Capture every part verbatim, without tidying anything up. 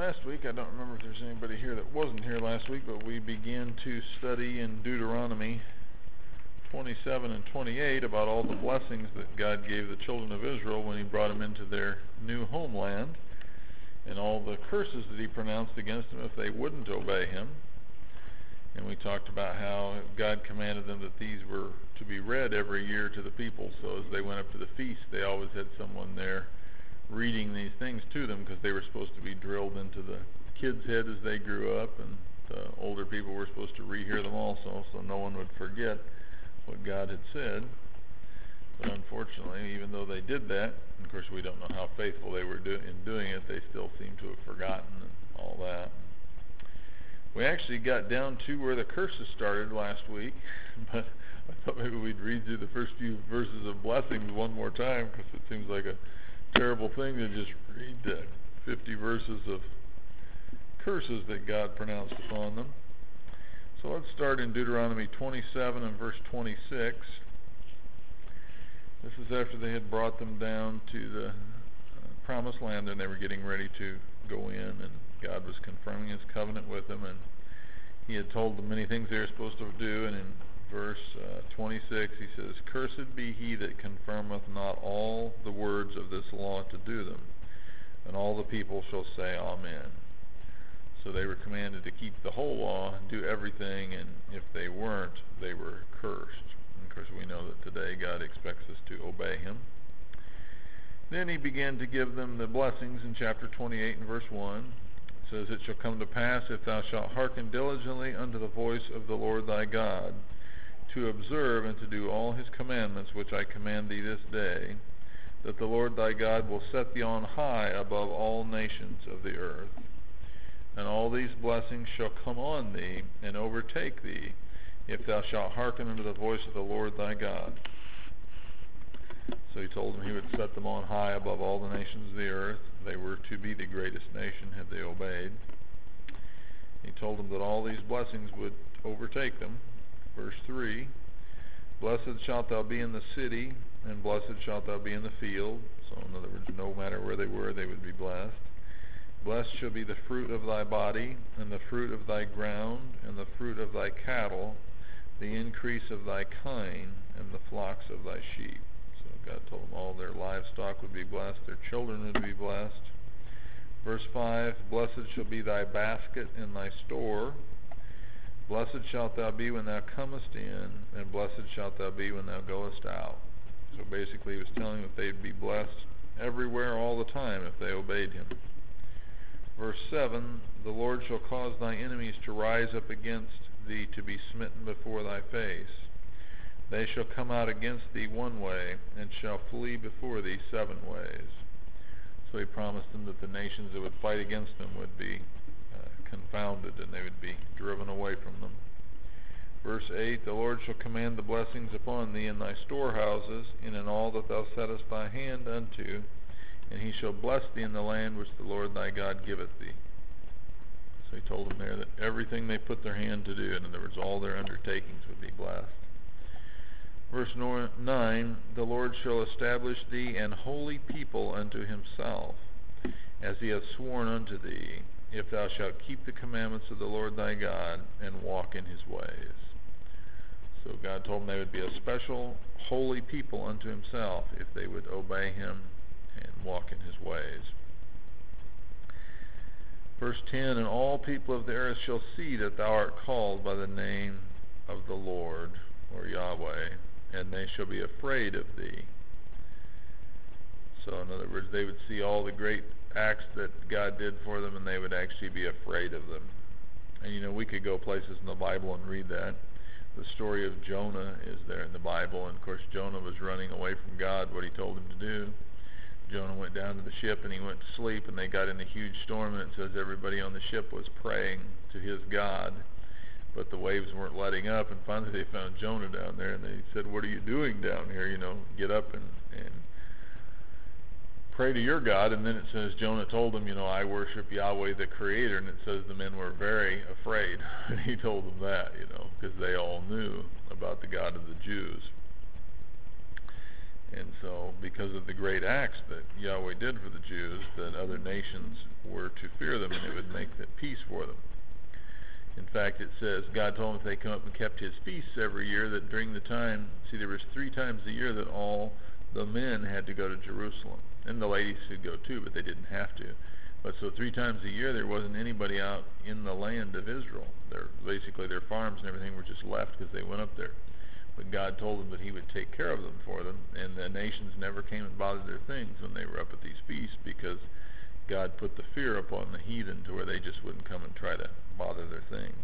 last week, I don't remember if there's anybody here that wasn't here last week, but we began to study in Deuteronomy twenty-seven and twenty-eight about all the blessings that God gave the children of Israel when he brought them into their new homeland, and all the curses that he pronounced against them if they wouldn't obey him. And we talked about how God commanded them that these were to be read every year to the people, so as they went up to the feast, they always had someone there reading these things to them, because they were supposed to be drilled into the kids' head as they grew up, and the older people were supposed to rehear them also, so no one would forget what God had said. But unfortunately, even though they did that, and of course we don't know how faithful they were do in doing it, they still seem to have forgotten and all that. We actually got down to where the curses started last week, but I thought maybe we'd read through the first few verses of blessings one more time, because it seems like a terrible thing to just read the fifty verses of curses that God pronounced upon them. So let's start in Deuteronomy twenty-seven and verse twenty-six. This is after they had brought them down to the uh, promised land, and they were getting ready to go in, and God was confirming his covenant with them, and he had told them many things they were supposed to do. And in verse uh, twenty-six, he says, "Cursed be he that confirmeth not all the words of this law to do them." And all the people shall say, Amen. So they were commanded to keep the whole law, do everything, and if they weren't, they were cursed. And of course, we know that today God expects us to obey him. Then he began to give them the blessings in chapter twenty-eight and verse one. It says, "It shall come to pass, if thou shalt hearken diligently unto the voice of the Lord thy God, to observe and to do all his commandments which I command thee this day, that the Lord thy God will set thee on high above all nations of the earth. And all these blessings shall come on thee and overtake thee, if thou shalt hearken unto the voice of the Lord thy God." So he told them he would set them on high above all the nations of the earth. They were to be the greatest nation had they obeyed. He told them that all these blessings would overtake them. Verse three, "Blessed shalt thou be in the city, and blessed shalt thou be in the field." So in other words, no matter where they were, they would be blessed. "Blessed shall be the fruit of thy body, and the fruit of thy ground, and the fruit of thy cattle, the increase of thy kine, and the flocks of thy sheep." So God told them all their livestock would be blessed, their children would be blessed. Verse five, "Blessed shall be thy basket and thy store. Blessed shalt thou be when thou comest in, and blessed shalt thou be when thou goest out." So basically he was telling them that they'd be blessed everywhere all the time if they obeyed him. Verse seven, "The Lord shall cause thy enemies to rise up against thee to be smitten before thy face. They shall come out against thee one way, and shall flee before thee seven ways." So he promised them that the nations that would fight against them would be uh, confounded, and they would be driven away from them. Verse eight, "The Lord shall command the blessings upon thee in thy storehouses, and in all that thou settest thy hand unto, and he shall bless thee in the land which the Lord thy God giveth thee." So he told them there that everything they put their hand to do, in other words, all their undertakings, would be blessed. Verse nine, "The Lord shall establish thee an holy people unto himself, as he hath sworn unto thee, if thou shalt keep the commandments of the Lord thy God, and walk in his ways." So God told them they would be a special holy people unto himself if they would obey him and walk in his ways. Verse ten, "And all people of the earth shall see that thou art called by the name of the Lord," or Yahweh, "and they shall be afraid of thee." So in other words, they would see all the great acts that God did for them, and they would actually be afraid of them. And you know, we could go places in the Bible and read that. The story of Jonah is there in the Bible, and of course Jonah was running away from God, what he told him to do. Jonah went down to the ship and he went to sleep, and they got in a huge storm, and it says everybody on the ship was praying to his God, but the waves weren't letting up, and finally they found Jonah down there, and they said, "What are you doing down here? You know, get up and, and pray to your God." And then it says Jonah told them, you know, "I worship Yahweh the Creator," and it says the men were very afraid when he told them that, you know, because they all knew about the God of the Jews. And so, because of the great acts that Yahweh did for the Jews, that other nations were to fear them, and it would make the peace for them. In fact, it says, God told them if they come up and kept his feasts every year, that during the time, see, there was three times a year that all the men had to go to Jerusalem. And the ladies could go too, but they didn't have to. But so three times a year, there wasn't anybody out in the land of Israel. Their, basically, their farms and everything were just left because they went up there. But God told them that he would take care of them for them, and the nations never came and bothered their things when they were up at these feasts, because God put the fear upon the heathen to where they just wouldn't come and try to bother their things.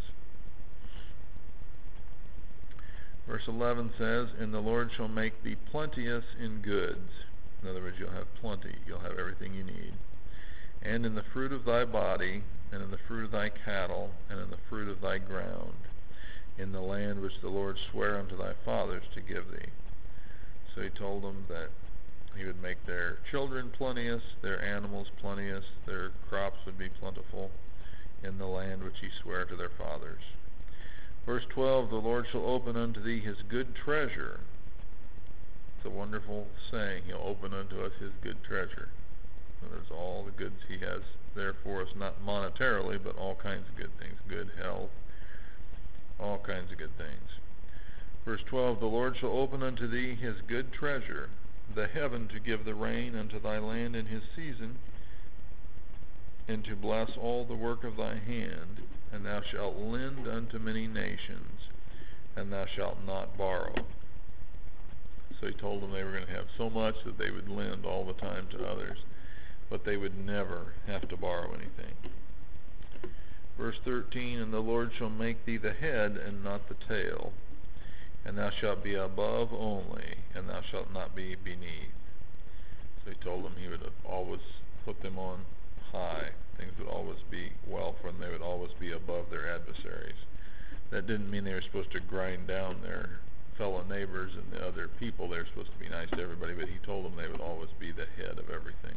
Verse eleven says, and the Lord shall make thee plenteous in goods. In other words, you'll have plenty, you'll have everything you need. And in the fruit of thy body, and in the fruit of thy cattle, and in the fruit of thy ground, in the land which the Lord sware unto thy fathers to give thee. So he told them that he would make their children plenteous, their animals plenteous, their crops would be plentiful in the land which he sware to their fathers. Verse twelve, the Lord shall open unto thee his good treasure. It's a wonderful saying. He'll open unto us his good treasure. So there's all the goods he has there for us, not monetarily, but all kinds of good things, good health, all kinds of good things. Verse twelve, the Lord shall open unto thee his good treasure, the heaven to give the rain unto thy land in his season, and to bless all the work of thy hand, and thou shalt lend unto many nations, and thou shalt not borrow. So he told them they were going to have so much that they would lend all the time to others, but they would never have to borrow anything. Verse thirteen, and the Lord shall make thee the head and not the tail, and thou shalt be above only, and thou shalt not be beneath. So he told them he would always put them on high. Things would always be well for them. They would always be above their adversaries. That didn't mean they were supposed to grind down their fellow neighbors and the other people. They were supposed to be nice to everybody, but he told them they would always be the head of everything.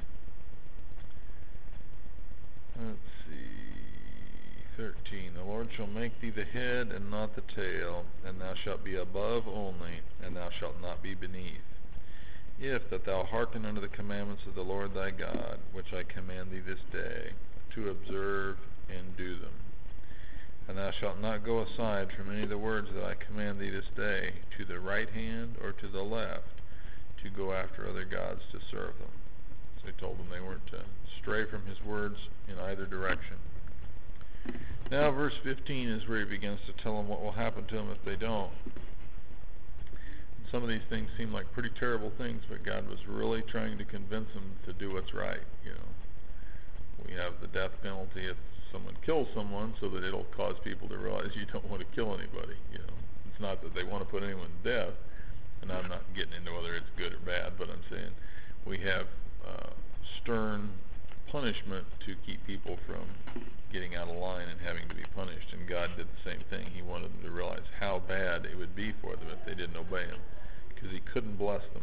Let's see, thirteen, the Lord shall make thee the head and not the tail, and thou shalt be above only, and thou shalt not be beneath, if that thou hearken unto the commandments of the Lord thy God, which I command thee this day, to observe and do them. And thou shalt not go aside from any of the words that I command thee this day, to the right hand or to the left, to go after other gods to serve them. So he told them they weren't to stray from his words in either direction. Now verse fifteen is where he begins to tell them what will happen to them if they don't. Some of these things seem like pretty terrible things, but God was really trying to convince them to do what's right. You know, we have the death penalty if someone kills someone, so that it'll cause people to realize you don't want to kill anybody. You know, it's not that they want to put anyone to death, and I'm not getting into whether it's good or bad, but I'm saying we have uh, stern punishment to keep people from getting out of line and having to be punished, and God did the same thing. He wanted them to realize how bad it would be for them if they didn't obey him, because he couldn't bless them.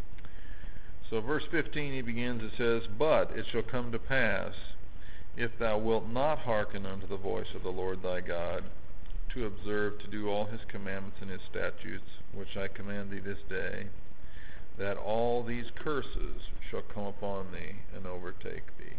So verse fifteen, he begins, it says, but it shall come to pass, if thou wilt not hearken unto the voice of the Lord thy God, to observe to do all his commandments and his statutes, which I command thee this day, that all these curses shall come upon thee and overtake thee.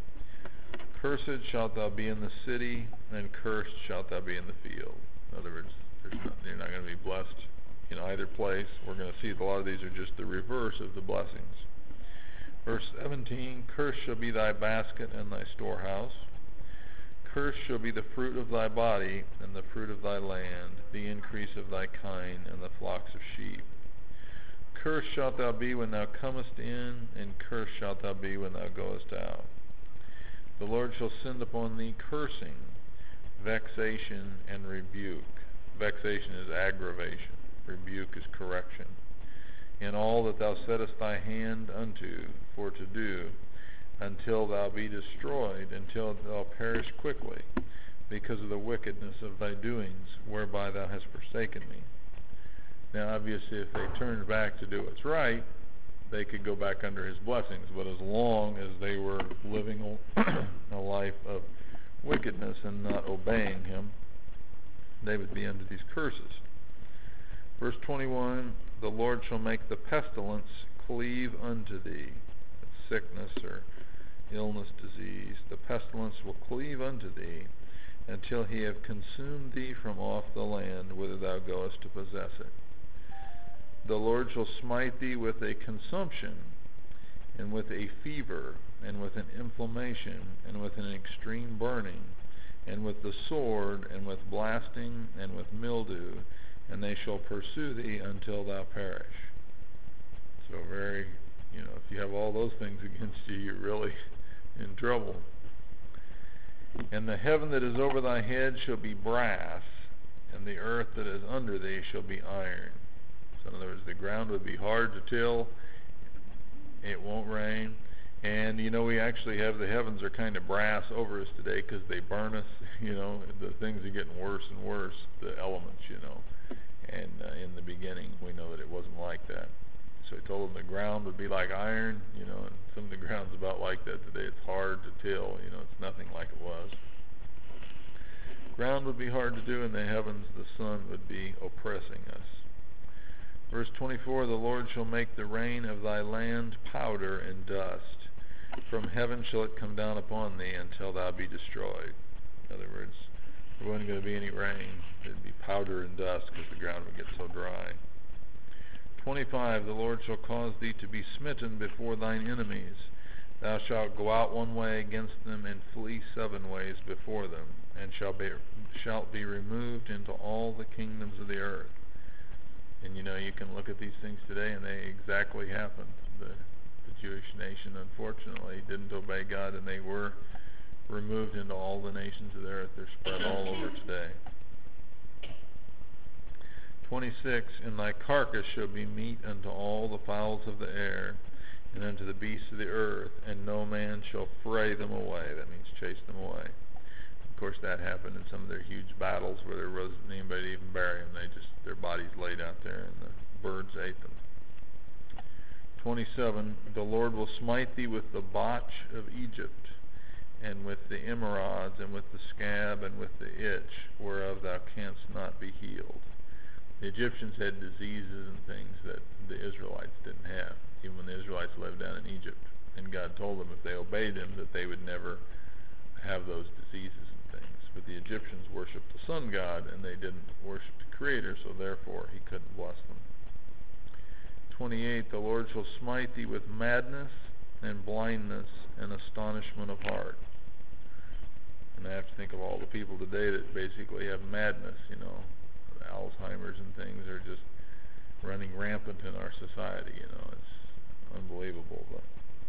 Cursed shalt thou be in the city, and cursed shalt thou be in the field. In other words, there's not, you're not going to be blessed in either place. We're going to see that a lot of these are just the reverse of the blessings. Verse seventeen, cursed shall be thy basket and thy storehouse. Cursed shall be the fruit of thy body and the fruit of thy land, the increase of thy kine and the flocks of sheep. Cursed shalt thou be when thou comest in, and cursed shalt thou be when thou goest out. The Lord shall send upon thee cursing, vexation, and rebuke. Vexation is aggravation. Rebuke is correction. In all that thou settest thy hand unto for to do, until thou be destroyed, until thou perish quickly, because of the wickedness of thy doings, whereby thou hast forsaken me. Now obviously if they turned back to do what's right, they could go back under his blessings, but as long as they were living a life of wickedness and not obeying him, they would be under these curses. Verse twenty-one, the Lord shall make the pestilence cleave unto thee. Sickness or illness, disease. The pestilence will cleave unto thee until he have consumed thee from off the land whither thou goest to possess it. The Lord shall smite thee with a consumption, and with a fever, and with an inflammation, and with an extreme burning, and with the sword, and with blasting, and with mildew, and they shall pursue thee until thou perish. So very, you know, if you have all those things against you, you're really in trouble. And the heaven that is over thy head shall be brass, and the earth that is under thee shall be iron. So in other words, the ground would be hard to till, it won't rain, and you know, we actually have the heavens are kind of brass over us today because they burn us, you know, the things are getting worse and worse, the elements, you know, and uh, in the beginning we know that it wasn't like that. So he told them the ground would be like iron, you know, and some of the ground's about like that today. It's hard to till, you know, it's nothing like it was. Ground would be hard to do, and the heavens, the sun would be oppressing us. Verse twenty-four, the Lord shall make the rain of thy land powder and dust. From heaven shall it come down upon thee until thou be destroyed. In other words, there wasn't going to be any rain. It would be powder and dust because the ground would get so dry. twenty-five, the Lord shall cause thee to be smitten before thine enemies. Thou shalt go out one way against them, and flee seven ways before them, and shall be, shalt be removed into all the kingdoms of the earth. And you know, you can look at these things today, and they exactly happened. The, the Jewish nation, unfortunately, didn't obey God, and they were removed into all the nations of the earth. They're spread all over today. twenty-six, and thy carcass shall be meat unto all the fowls of the air, and unto the beasts of the earth, and no man shall fray them away. That means chase them away. Of course, that happened in some of their huge battles where there wasn't anybody to even bury them. They just, their bodies laid out there, and the birds ate them. twenty-seven, the Lord will smite thee with the botch of Egypt, and with the emerods, and with the scab, and with the itch, whereof thou canst not be healed. The Egyptians had diseases and things that the Israelites didn't have, even when the Israelites lived down in Egypt. And God told them if they obeyed him that they would never have those diseases and things. But the Egyptians worshipped the sun god, and they didn't worship the Creator, so therefore he couldn't bless them. twenty-eight, the Lord shall smite thee with madness and blindness and astonishment of heart. And I have to think of all the people today that basically have madness, you know. Alzheimer's and things are just running rampant in our society, you know. It's unbelievable the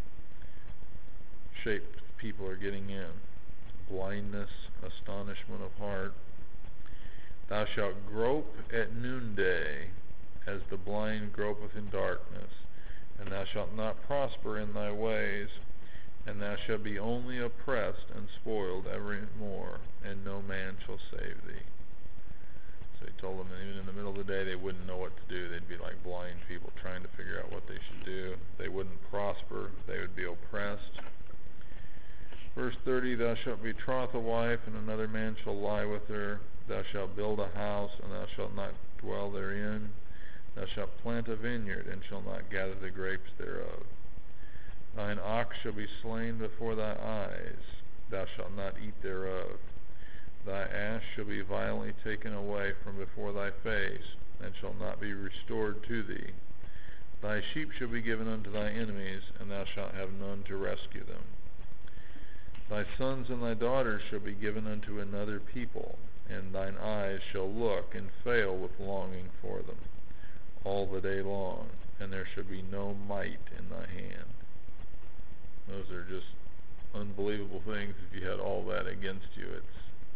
shape people are getting in. Blindness, astonishment of heart. Thou shalt grope at noonday, as the blind gropeth in darkness, and thou shalt not prosper in thy ways, and thou shalt be only oppressed and spoiled evermore, and no man shall save thee. So he told them that even in the middle of the day they wouldn't know what to do. They'd be like blind people trying to figure out what they should do. They wouldn't prosper. They would be oppressed. Verse thirty, thou shalt betroth a wife, and another man shall lie with her. Thou shalt build a house, and thou shalt not dwell therein. Thou shalt plant a vineyard, and shalt not gather the grapes thereof. Thine ox shall be slain before thy eyes. Thou shalt not eat thereof. Thy ass shall be violently taken away from before thy face, and shall not be restored to thee. Thy sheep shall be given unto thy enemies, and thou shalt have none to rescue them. Thy sons and thy daughters shall be given unto another people, and thine eyes shall look and fail with longing for them all the day long, and there shall be no might in thy hand. Those are just unbelievable things. If you had all that against you, it's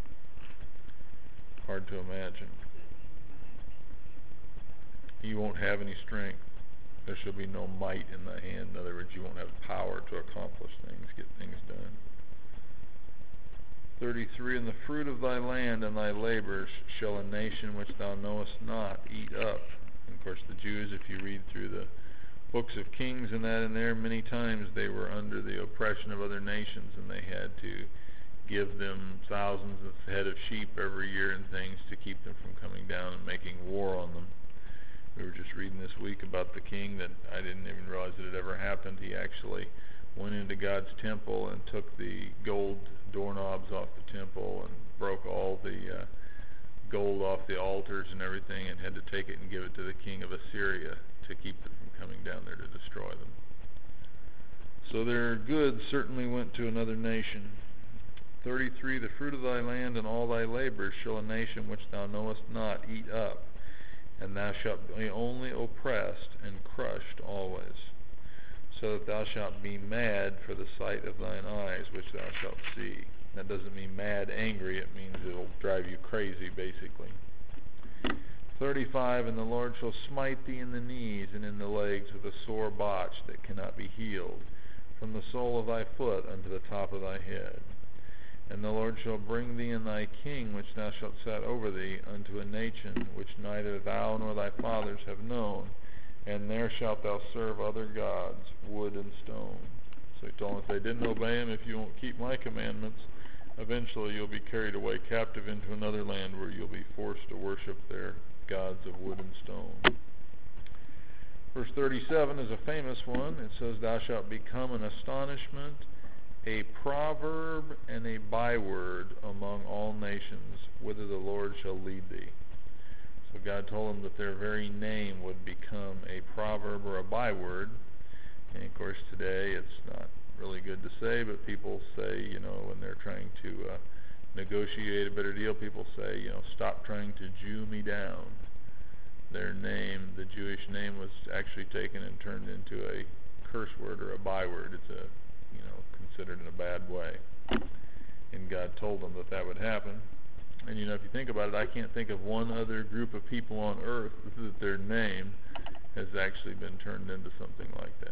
hard to imagine. You won't have any strength. There shall be no might in thy hand. In other words, you won't have power to accomplish things, get things done. thirty-three, and the fruit of thy land and thy labors shall a nation which thou knowest not eat up. And of course the Jews, if you read through the books of Kings and that in there, many times they were under the oppression of other nations, and they had to give them thousands of head of sheep every year and things to keep them from coming down and making war on them. We were just reading this week about the king that I didn't even realize that it ever happened. He actually went into God's temple and took the gold doorknobs off the temple and broke all the uh, gold off the altars and everything, and had to take it and give it to the king of Assyria to keep them from coming down there to destroy them. So their goods certainly went to another nation. thirty-three, the fruit of thy land and all thy labors shall a nation which thou knowest not eat up, and thou shalt be only oppressed and crushed always, so that thou shalt be mad for the sight of thine eyes, which thou shalt see. That doesn't mean mad, angry. It means it'll drive you crazy, basically. thirty-five, and the Lord shall smite thee in the knees and in the legs with a sore botch that cannot be healed, from the sole of thy foot unto the top of thy head. And the Lord shall bring thee and thy king, which thou shalt set over thee, unto a nation which neither thou nor thy fathers have known, and there shalt thou serve other gods, wood and stone. So he told them, if they didn't obey him, if you won't keep my commandments, eventually you'll be carried away captive into another land where you'll be forced to worship their gods of wood and stone. Verse thirty-seven is a famous one. It says, thou shalt become an astonishment, a proverb, and a byword among all nations, whither the Lord shall lead thee. So God told them that their very name would become a proverb or a byword. And of course today it's not really good to say, but people say, you know, when they're trying to uh, negotiate a better deal, people say, you know, stop trying to Jew me down. Their name, the Jewish name, was actually taken and turned into a curse word or a byword. It's a, you know, considered in a bad way. And God told them that that would happen. And you know, if you think about it, I can't think of one other group of people on earth that their name has actually been turned into something like that.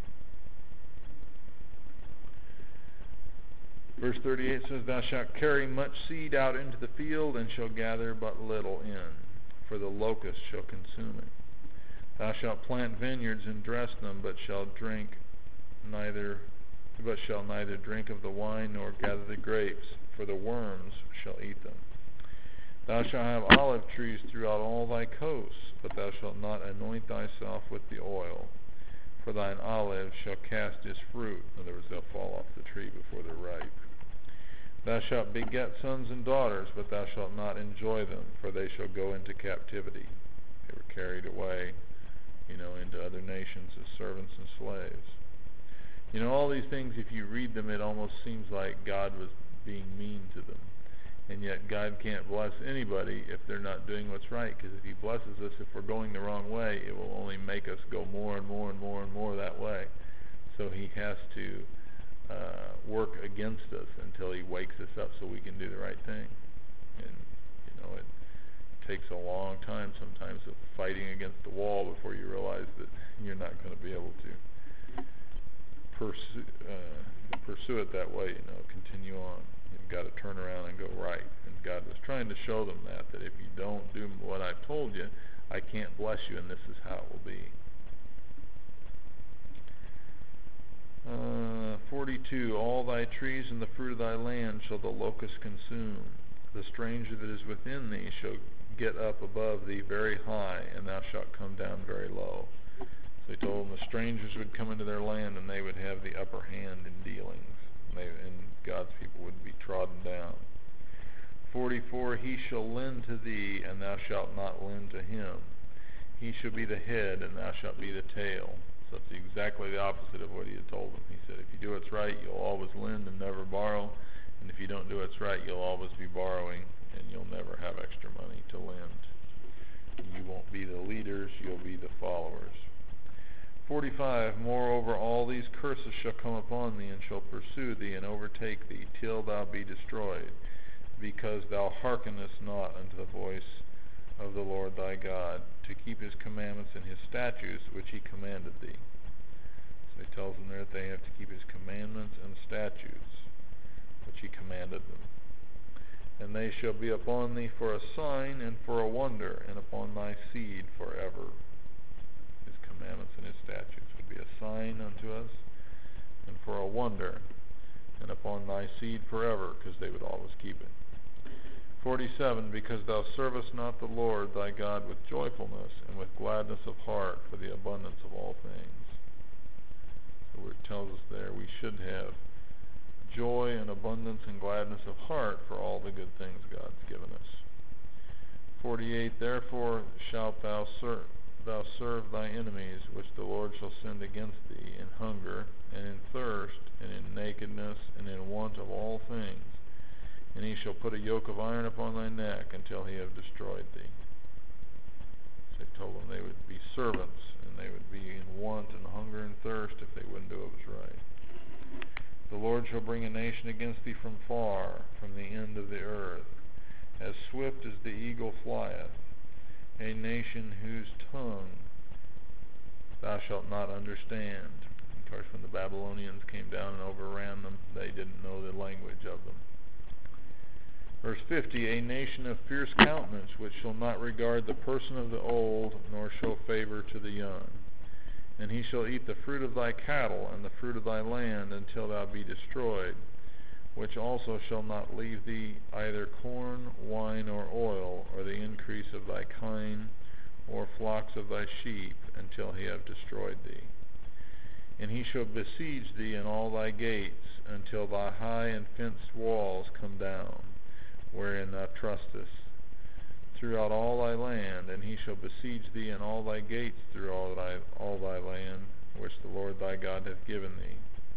Verse thirty-eight says, thou shalt carry much seed out into the field, and shall gather but little in, for the locust shall consume it. Thou shalt plant vineyards and dress them, but shall drink neither but shall neither drink of the wine nor gather the grapes, for the worms shall eat them. Thou shalt have olive trees throughout all thy coasts, but thou shalt not anoint thyself with the oil, for thine olive shall cast his fruit. In other words, they'll fall off the tree before they're ripe. Thou shalt beget sons and daughters, but thou shalt not enjoy them, for they shall go into captivity. They were carried away, you know, into other nations as servants and slaves. You know, all these things, if you read them, it almost seems like God was being mean to them. And yet God can't bless anybody if they're not doing what's right, because if he blesses us, if we're going the wrong way, it will only make us go more and more and more and more that way. So he has to uh, work against us until he wakes us up so we can do the right thing. And, you know, it takes a long time sometimes of fighting against the wall before you realize that you're not going to be able to pursue, uh, pursue it that way, you know, continue on. You've got to turn around and go right. And God was trying to show them that, that if you don't do what I've told you, I can't bless you, and this is how it will be. Uh, forty-two, all thy trees and the fruit of thy land shall the locust consume. The stranger that is within thee shall get up above thee very high, and thou shalt come down very low. So he told them the strangers would come into their land, and they would have the upper hand in dealings. And, they, and God's people would be trodden down. forty-four, he shall lend to thee, and thou shalt not lend to him. He shall be the head, and thou shalt be the tail. So it's exactly the opposite of what he had told them. He said, if you do what's right, you'll always lend and never borrow. And if you don't do what's right, you'll always be borrowing, and you'll never have extra money to lend. You won't be the leaders, you'll be the followers. forty-five, moreover, all these curses shall come upon thee, and shall pursue thee, and overtake thee, till thou be destroyed, because thou hearkenest not unto the voice of the Lord thy God, to keep his commandments and his statutes, which he commanded thee. So he tells them there that they have to keep his commandments and statutes, which he commanded them. And they shall be upon thee for a sign and for a wonder, and upon thy seed forever. His commandments and his statutes would be a sign unto us, and for a wonder, and upon thy seed forever, because they would always keep it. forty-seven, because thou servest not the Lord thy God with joyfulness and with gladness of heart for the abundance of all things. So it tells us there we should have joy and abundance and gladness of heart for all the good things God's given us. forty-eight, therefore shalt thou serve, thou serve thy enemies, which the Lord shall send against thee, in hunger, and in thirst, and in nakedness, and in want of all things. And he shall put a yoke of iron upon thy neck until he have destroyed thee. So he told them they would be servants, and they would be in want and hunger and thirst if they wouldn't do what was right. The Lord shall bring a nation against thee from far, from the end of the earth, as swift as the eagle flieth, a nation whose tongue thou shalt not understand. Of course, when the Babylonians came down and overran them, they didn't know the language of them. Verse fifty, a nation of fierce countenance, which shall not regard the person of the old, nor show favor to the young. And he shall eat the fruit of thy cattle, and the fruit of thy land, until thou be destroyed, which also shall not leave thee either corn, wine, or oil, or the increase of thy kine, or flocks of thy sheep, until he have destroyed thee. And he shall besiege thee in all thy gates, until thy high and fenced walls come down, wherein thou trustest, throughout all thy land. And he shall besiege thee in all thy gates through all thy, all thy land, which the Lord thy God hath given thee.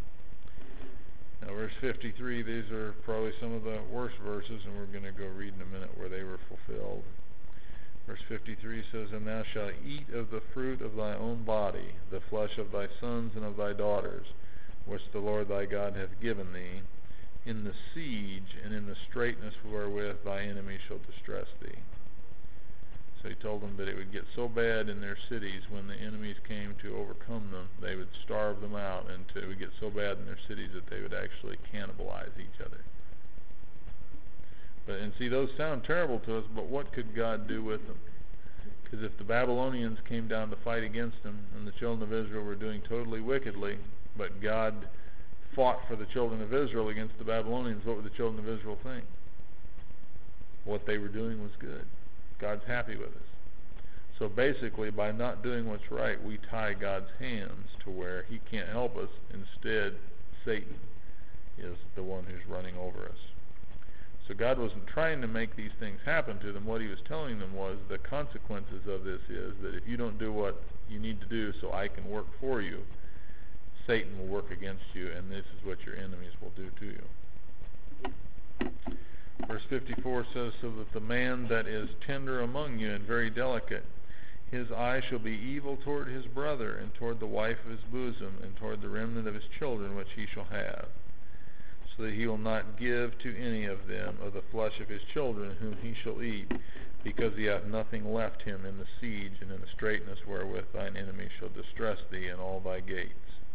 Now verse fifty-three, these are probably some of the worst verses, and we're going to go read in a minute where they were fulfilled. Verse fifty-three says, and thou shalt eat of the fruit of thy own body, the flesh of thy sons and of thy daughters, which the Lord thy God hath given thee, in the siege and in the straitness wherewith thy enemy shall distress thee. So he told them that it would get so bad in their cities when the enemies came to overcome them, they would starve them out, and to, it would get so bad in their cities that they would actually cannibalize each other. But and see, those sound terrible to us, but what could God do with them? Because if the Babylonians came down to fight against them, and the children of Israel were doing totally wickedly, but God fought for the children of Israel against the Babylonians, what would the children of Israel think? What they were doing was good. God's happy with us. So basically, by not doing what's right, we tie God's hands to where he can't help us. Instead, Satan is the one who's running over us. So God wasn't trying to make these things happen to them. What he was telling them was the consequences of this is that if you don't do what you need to do so I can work for you, Satan will work against you, and this is what your enemies will do to you. Verse fifty-four says, so that the man that is tender among you and very delicate, his eye shall be evil toward his brother, and toward the wife of his bosom, and toward the remnant of his children which he shall have, so that he will not give to any of them of the flesh of his children whom he shall eat, because he hath nothing left him in the siege and in the straitness wherewith thine enemy shall distress thee in all thy gates.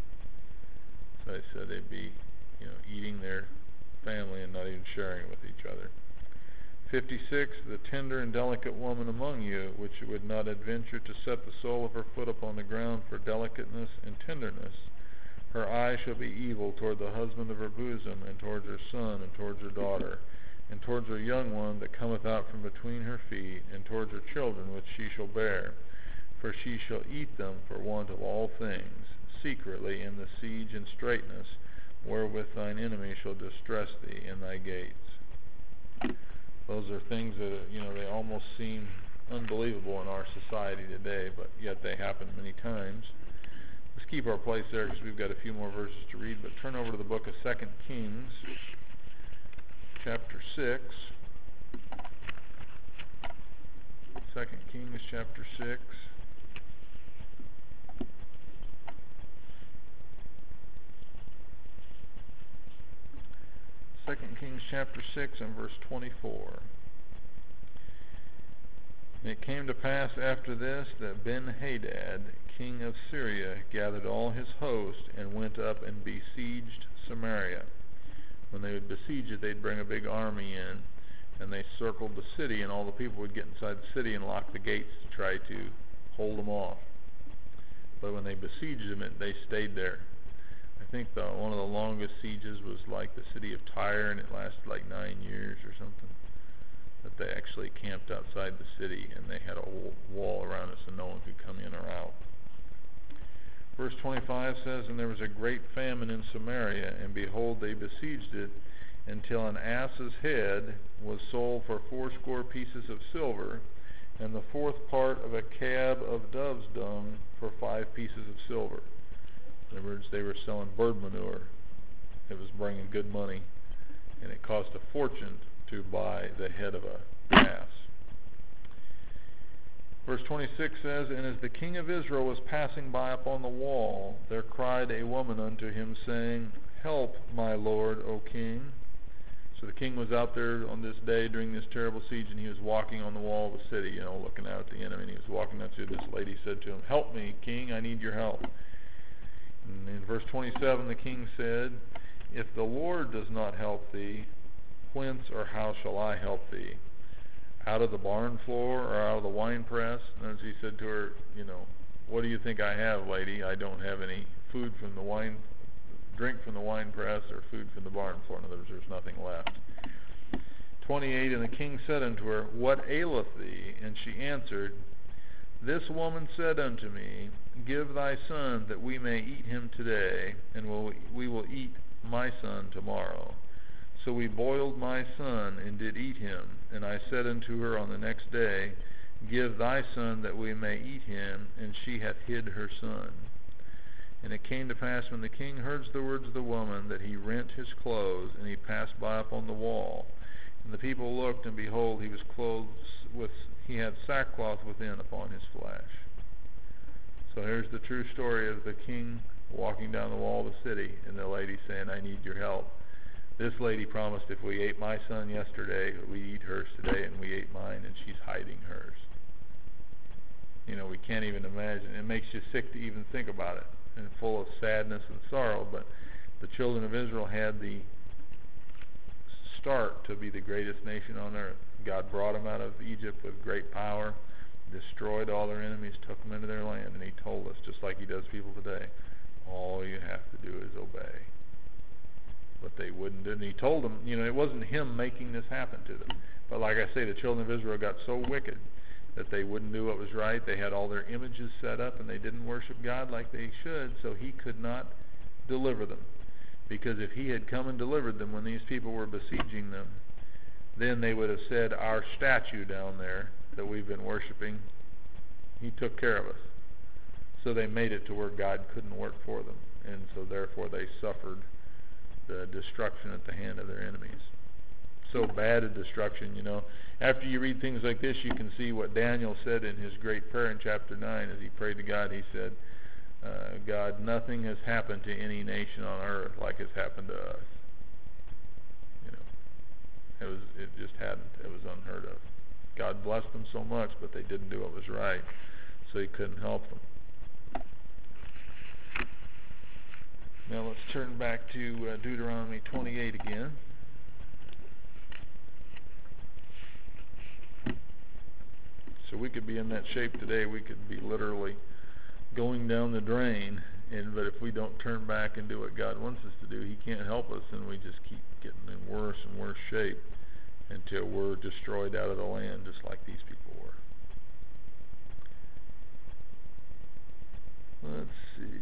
So they said they'd be, you know, eating their family and not even sharing it with each other. fifty-six, the tender and delicate woman among you, which would not adventure to set the sole of her foot upon the ground for delicateness and tenderness, her eye shall be evil toward the husband of her bosom, and towards her son, and towards her daughter, and towards her young one that cometh out from between her feet, and towards her children which she shall bear. For she shall eat them for want of all things, secretly in the siege and straitness, wherewith thine enemy shall distress thee in thy gates. Those are things that, you know, they almost seem unbelievable in our society today, but yet they happen many times. Let's keep our place there because we've got a few more verses to read, but turn over to the book of Second Kings, chapter six. Second Kings, chapter six. Second Kings chapter six and verse twenty-four. And it came to pass after this that Ben-Hadad, king of Syria, gathered all his host and went up and besieged Samaria. When they would besiege it, they'd bring a big army in, and they circled the city, and all the people would get inside the city and lock the gates to try to hold them off. But when they besieged them, it, they stayed there. I think the, one of the longest sieges was like the city of Tyre, and it lasted like nine years or something. that they actually camped outside the city, and they had a whole wall around it so no one could come in or out. Verse twenty-five says, "And there was a great famine in Samaria, and behold, they besieged it, until an ass's head was sold for fourscore pieces of silver, and the fourth part of a cab of dove's dung for five pieces of silver." In other words, they were selling bird manure. It was bringing good money, and it cost a fortune to buy the head of a ass. Verse twenty-six says, "And as the king of Israel was passing by upon the wall, there cried a woman unto him, saying, Help, my lord, O king." So the king was out there on this day during this terrible siege, and he was walking on the wall of the city, you know, looking out at the enemy. And he was walking up to this lady, said to him, "Help me, king, I need your help." And in verse twenty-seven, the king said, "If the Lord does not help thee, whence or how shall I help thee? Out of the barn floor or out of the wine press?" And as he said to her, you know, "What do you think I have, lady? I don't have any food from the wine, drink from the wine press, or food from the barn floor." In other words, there's nothing left. twenty-eight, "And the king said unto her, What aileth thee? And she answered, This woman said unto me, Give thy son, that we may eat him today, and we'll, we will eat my son tomorrow. So we boiled my son, and did eat him. And I said unto her on the next day, Give thy son, that we may eat him. And she hath hid her son. And it came to pass, when the king heard the words of the woman, that he rent his clothes, and he passed by upon the wall. And the people looked, and behold, he was clothed with, he had sackcloth within upon his flesh. So here's the true story of the king walking down the wall of the city, and the lady saying, "I need your help." This lady promised, if we ate my son yesterday, we eat hers today, and we ate mine, and she's hiding hers. You know, we can't even imagine. It makes you sick to even think about it, and full of sadness and sorrow. But the children of Israel had the start to be the greatest nation on earth. God brought them out of Egypt with great power, destroyed all their enemies, took them into their land, and he told us, just like he does people today, all you have to do is obey. But they wouldn't do it. And he told them, you know, it wasn't him making this happen to them. But like I say, the children of Israel got so wicked that they wouldn't do what was right. They had all their images set up, and they didn't worship God like they should, so he could not deliver them. Because if he had come and delivered them when these people were besieging them, then they would have said, "Our statue down there that we've been worshiping, he took care of us." So they made it to where God couldn't work for them, and so therefore they suffered the destruction at the hand of their enemies. So bad a destruction, you know. After you read things like this, you can see what Daniel said in his great prayer in chapter nine. As he prayed to God, he said, uh, God, nothing has happened to any nation on earth like has happened to us. You know, it was it just hadn't. It was unheard of. God blessed them so much, but they didn't do what was right, so he couldn't help them. Now let's turn back to uh, Deuteronomy twenty-eight again. So we could be in that shape today. We could be literally going down the drain, and but if we don't turn back and do what God wants us to do, he can't help us, and we just keep getting in worse and worse shape until we're destroyed out of the land, just like these people were. Let's see.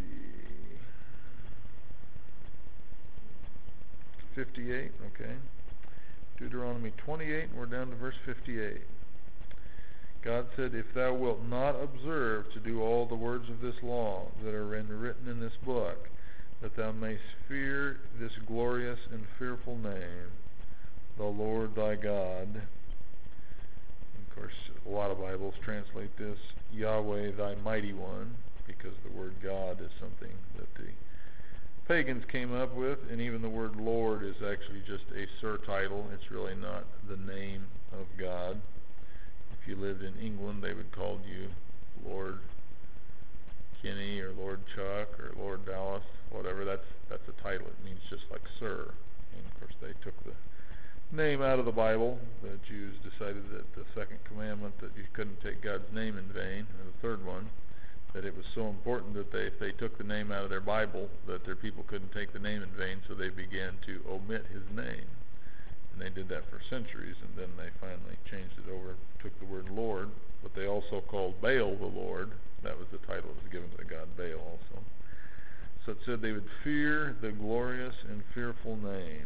fifty-eight, okay. Deuteronomy twenty-eight, and we're down to verse fifty-eight. God said, If thou wilt not observe to do all the words of this law that are written in this book, that thou mayst fear this glorious and fearful name, the Lord thy God. And of course, a lot of Bibles translate this, Yahweh thy mighty one, because the word God is something that the pagans came up with, and even the word Lord is actually just a surtitle. It's really not the name of God. If you lived in England, they would call you Lord Kinney or Lord Chuck or Lord Dallas, whatever. That's that's a title. It means just like sir. And of course, they took the name out of the Bible. The Jews decided that the second commandment, that you couldn't take God's name in vain, and the third one, that it was so important that they, if they took the name out of their Bible, that their people couldn't take the name in vain, so they began to omit his name. And they did that for centuries, and then they finally changed it over, took the word Lord, but they also called Baal the Lord. That was the title that was given to the god Baal also. So it said they would fear the glorious and fearful name,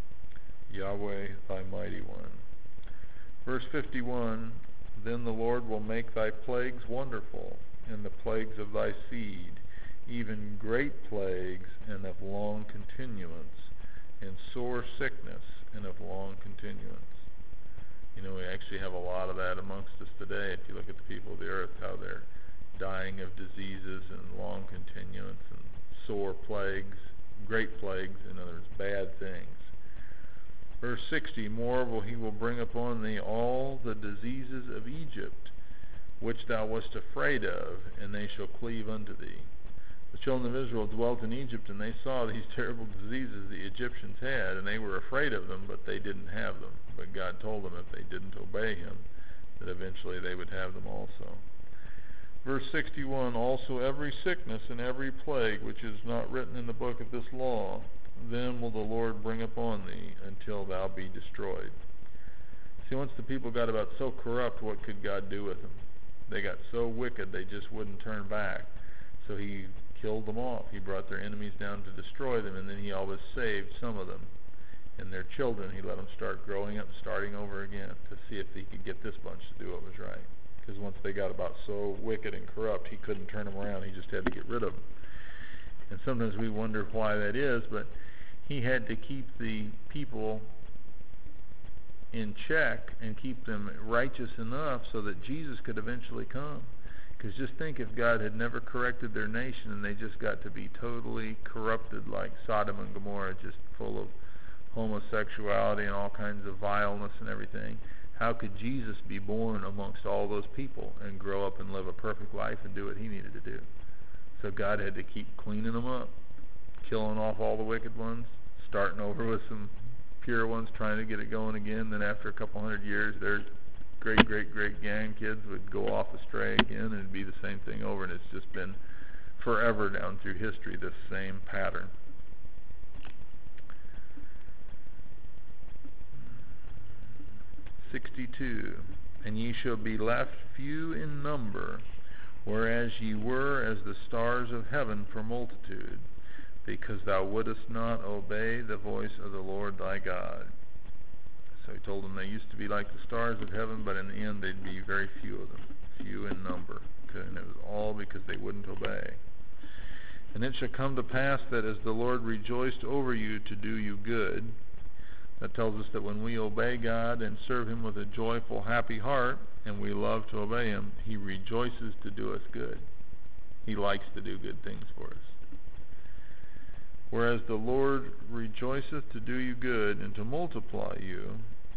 Yahweh thy mighty one. Verse fifty-one, then the Lord will make thy plagues wonderful, and the plagues of thy seed, even great plagues and of long continuance, and sore sickness and of long continuance. You know, we actually have a lot of that amongst us today. If you look at the people of the earth, how they're dying of diseases and long continuance and sore plagues, great plagues, in other words, bad things. Verse sixty, moreover he will bring upon thee all the diseases of Egypt, which thou wast afraid of, and they shall cleave unto thee. The children of Israel dwelt in Egypt, and they saw these terrible diseases the Egyptians had, and they were afraid of them, but they didn't have them. But God told them if they didn't obey him, that eventually they would have them also. Verse sixty-one, also every sickness and every plague which is not written in the book of this law, then will the Lord bring upon thee until thou be destroyed. See, once the people got about so corrupt, what could God do with them? They got so wicked they just wouldn't turn back. So he killed them off. He brought their enemies down to destroy them, and then he always saved some of them. And their children, he let them start growing up, starting over again, to see if he could get this bunch to do what was right. Because once they got about so wicked and corrupt, he couldn't turn them around. He just had to get rid of them. And sometimes we wonder why that is, but he had to keep the people in check and keep them righteous enough so that Jesus could eventually come. Because just think if God had never corrected their nation and they just got to be totally corrupted like Sodom and Gomorrah, just full of homosexuality and all kinds of vileness and everything, how could Jesus be born amongst all those people and grow up and live a perfect life and do what he needed to do? So God had to keep cleaning them up, killing off all the wicked ones, starting over with some pure ones, trying to get it going again. Then after a couple hundred years, their great, great, great grandkids would go off astray again, and it'd be the same thing over. And it's just been forever down through history, this same pattern. sixty-two, and ye shall be left few in number, whereas ye were as the stars of heaven for multitude, because thou wouldest not obey the voice of the Lord thy God. So he told them they used to be like the stars of heaven, but in the end they'd be very few of them, few in number. Okay? And it was all because they wouldn't obey. And it shall come to pass that as the Lord rejoiced over you to do you good, that tells us that when we obey God and serve him with a joyful, happy heart, and we love to obey him, he rejoices to do us good. He likes to do good things for us. Whereas the Lord rejoiceth to do you good and to multiply you,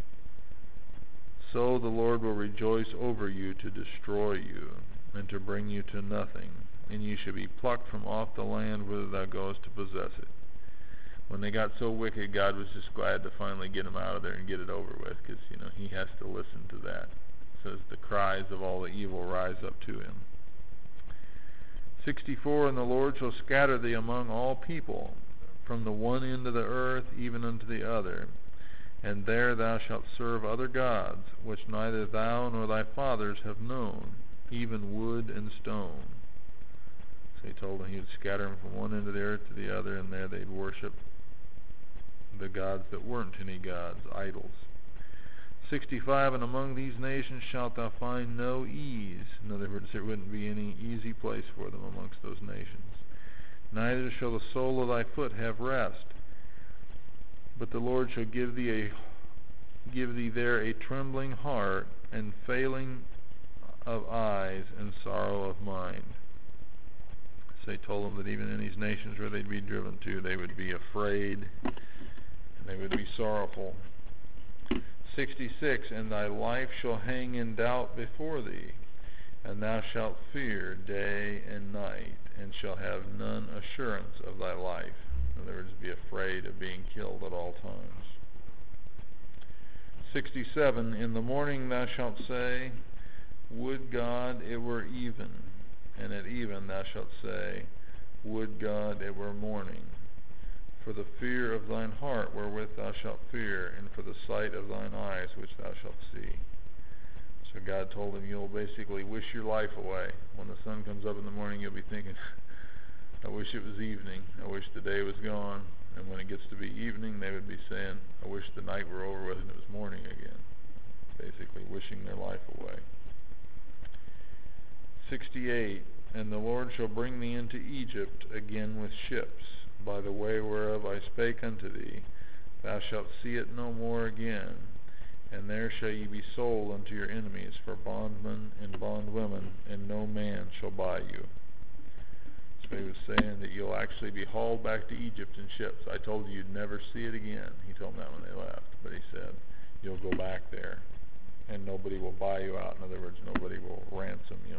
so the Lord will rejoice over you to destroy you and to bring you to nothing, and you shall be plucked from off the land whither thou goest to possess it. When they got so wicked, God was just glad to finally get them out of there and get it over with, because, you know, he has to listen to that. It says the cries of all the evil rise up to him. sixty-four, and the Lord shall scatter thee among all people, from the one end of the earth even unto the other, and there thou shalt serve other gods, which neither thou nor thy fathers have known, even wood and stone. So he told them he would scatter them from one end of the earth to the other, and there they'd worship the gods that weren't any gods, idols. sixty-five, and among these nations shalt thou find no ease. In other words, there wouldn't be any easy place for them amongst those nations. Neither shall the sole of thy foot have rest, but the Lord shall give thee a give thee there a trembling heart, and failing of eyes, and sorrow of mind. So he told them that even in these nations where they'd be driven to, they would be afraid, and they would be sorrowful. sixty-six, and thy life shall hang in doubt before thee, and thou shalt fear day and night, and shall have none assurance of thy life. In other words, be afraid of being killed at all times. sixty-seven, in the morning thou shalt say, would God it were even, and at even thou shalt say, would God it were morning. for the fear of thine heart wherewith thou shalt fear, and for the sight of thine eyes which thou shalt see. So God told him, you'll basically wish your life away. When the sun comes up in the morning, you'll be thinking, I wish it was evening. I wish the day was gone. And when it gets to be evening, they would be saying, I wish the night were over with and it was morning again. Basically wishing their life away. sixty-eight, and the Lord shall bring thee into Egypt again with ships, by the way whereof I spake unto thee. Thou shalt see it no more again. And there shall ye be sold unto your enemies for bondmen and bondwomen, and no man shall buy you. So he was saying that you'll actually be hauled back to Egypt in ships. I told you you'd never see it again. He told them that when they left. But he said, you'll go back there, and nobody will buy you out. In other words, nobody will ransom you.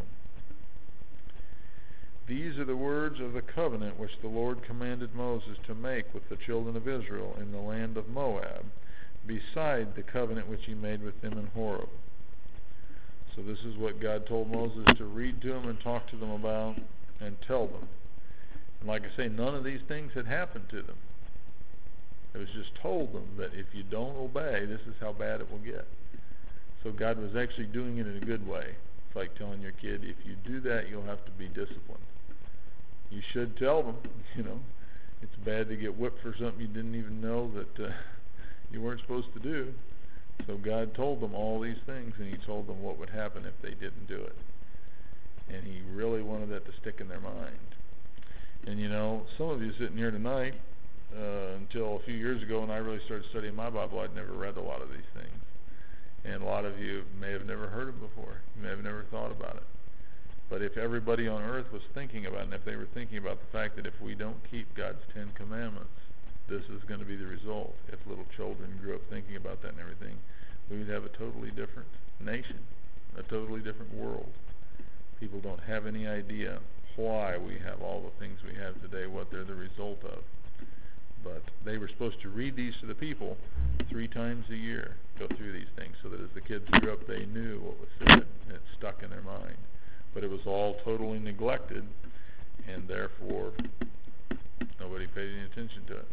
These are the words of the covenant which the Lord commanded Moses to make with the children of Israel in the land of Moab, beside the covenant which he made with them in Horeb. So this is what God told Moses to read to them and talk to them about and tell them. And like I say, none of these things had happened to them. It was just told them that if you don't obey, this is how bad it will get. So God was actually doing it in a good way. It's like telling your kid, if you do that, you'll have to be disciplined. You should tell them, you know, it's bad to get whipped for something you didn't even know that uh, you weren't supposed to do. So God told them all these things, and he told them what would happen if they didn't do it. And he really wanted that to stick in their mind. And you know, some of you sitting here tonight, uh, until a few years ago when I really started studying my Bible, I'd never read a lot of these things. And a lot of you may have never heard it before. You may have never thought about it. But if everybody on earth was thinking about it, and if they were thinking about the fact that if we don't keep God's Ten Commandments, this is going to be the result. If little children grew up thinking about that and everything, we would have a totally different nation, a totally different world. People don't have any idea why we have all the things we have today, what they're the result of. But they were supposed to read these to the people three times a year, go through these things, so that as the kids grew up, they knew what was said, and it stuck in their mind. But it was all totally neglected, and therefore nobody paid any attention to it.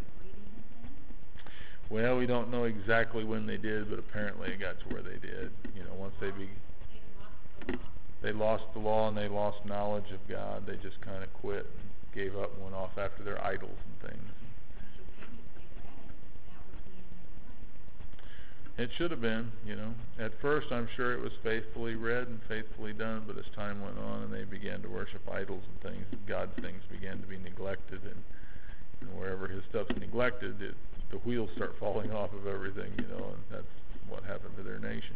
Well, we don't know exactly when they did, but apparently it got to where they did. You know, once they be, they lost the law and they lost knowledge of God, they just kind of quit and gave up and went off after their idols and things. It should have been, you know. At first, I'm sure it was faithfully read and faithfully done, but as time went on and they began to worship idols and things, God's things began to be neglected, and, and wherever his stuff's neglected, it, the wheels start falling off of everything, you know, and that's what happened to their nation.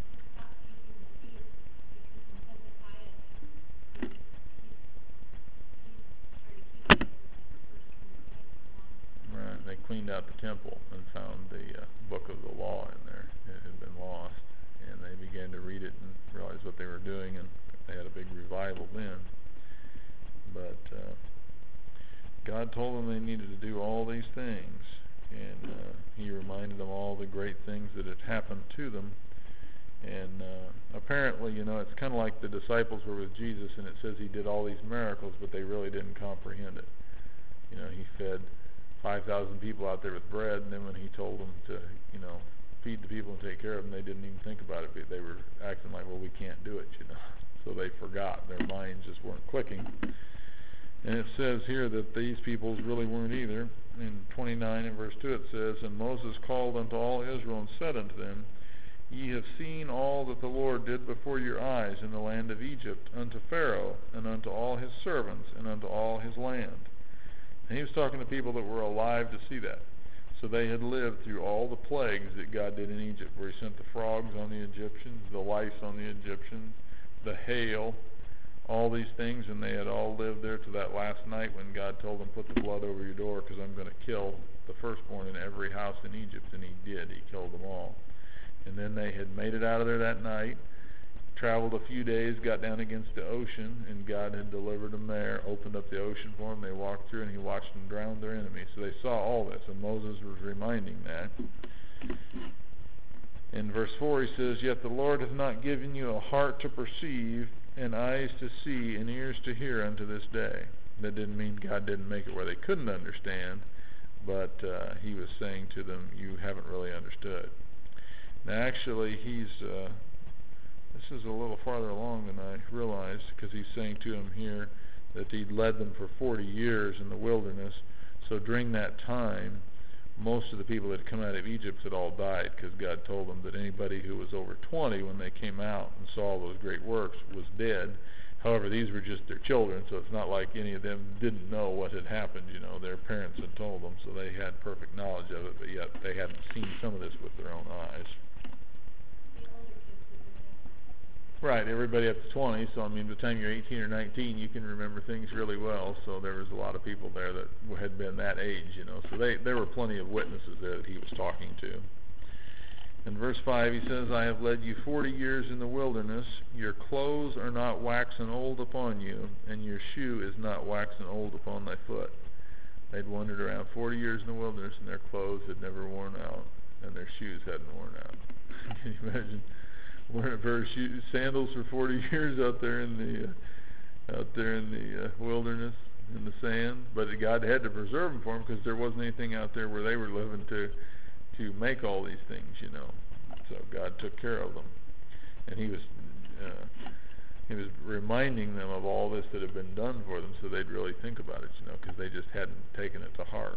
Right, they cleaned out the temple and found the uh, book of the law in there. It had been lost, and they began to read it and realize what they were doing, and they had a big revival then. But uh, God told them they needed to do all these things, and uh, he reminded them all the great things that had happened to them. And uh, apparently, you know, it's kind of like the disciples were with Jesus, and it says he did all these miracles, but they really didn't comprehend it. You know, he fed five thousand people out there with bread, and then when he told them to, you know, feed the people and take care of them, they didn't even think about it. They were acting like, well, we can't do it, you know. So they forgot. Their minds just weren't clicking. And it says here that these peoples really weren't either. In twenty-nine and verse two it says, And Moses called unto all Israel and said unto them, Ye have seen all that the Lord did before your eyes in the land of Egypt, unto Pharaoh, and unto all his servants, and unto all his land. And he was talking to people that were alive to see that. So they had lived through all the plagues that God did in Egypt, where he sent the frogs on the Egyptians, the lice on the Egyptians, the hail, all these things, and they had all lived there to that last night when God told them, put the blood over your door, because I'm going to kill the firstborn in every house in Egypt. And he did. He killed them all. And then they had made it out of there that night, traveled a few days, got down against the ocean, and God had delivered them there, opened up the ocean for them. They walked through, and he watched them drown their enemies. So they saw all this, and Moses was reminding that. In verse four he says, Yet the Lord hath not given you a heart to perceive, and eyes to see, and ears to hear unto this day. That didn't mean God didn't make it where they couldn't understand, uh, he was saying to them, you haven't really understood. Now actually he's, uh, this is a little farther along than I realized, because he's saying to them here that he'd led them for forty years in the wilderness. So during that time, most of the people that had come out of Egypt had all died, because God told them that anybody who was over twenty when they came out and saw all those great works was dead. However, these were just their children, so it's not like any of them didn't know what had happened. You know, their parents had told them, so they had perfect knowledge of it, but yet they hadn't seen some of this with their own eyes. Right, everybody up to twenty, so I mean, by the time you're eighteen or nineteen, you can remember things really well, so there was a lot of people there that had been that age, you know, so they, there were plenty of witnesses there that he was talking to. In verse five, he says, I have led you forty years in the wilderness, your clothes are not waxen old upon you, and your shoe is not waxen old upon thy foot. They'd wandered around forty years in the wilderness, and their clothes had never worn out, and their shoes hadn't worn out. Can you imagine? Wearing a pair of shoes, sandals for forty years out there in the uh, out there in the uh, wilderness in the sand, but God had to preserve them for them because there wasn't anything out there where they were living to to make all these things, you know. So God took care of them, and He was uh, He was reminding them of all this that had been done for them, so they'd really think about it, you know, because they just hadn't taken it to heart.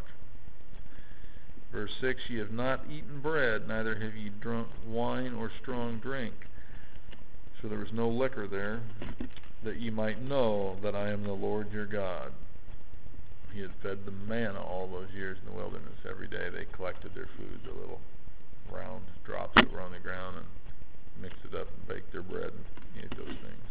Verse six, ye have not eaten bread, neither have ye drunk wine or strong drink. So there was no liquor there, that ye might know that I am the Lord your God. He had fed them manna all those years in the wilderness. Every day they collected their food, the little round drops that were on the ground, and mixed it up and baked their bread and ate those things.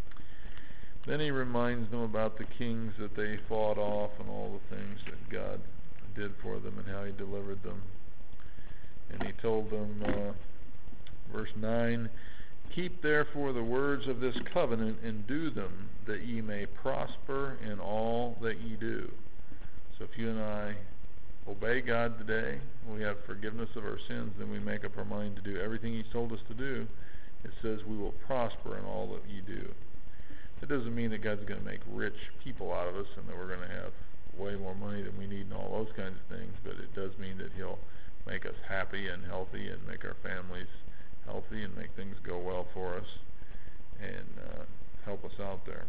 Then he reminds them about the kings that they fought off and all the things that God did for them and how he delivered them. And he told them, uh, verse nine, keep therefore the words of this covenant and do them, that ye may prosper in all that ye do. So if you and I obey God today, we have forgiveness of our sins, then we make up our mind to do everything he's told us to do. It says we will prosper in all that ye do. That doesn't mean that God's going to make rich people out of us and that we're going to have way more money than we need and all those kinds of things, but it does mean that he'll make us happy and healthy and make our families healthy and make things go well for us and uh, help us out there.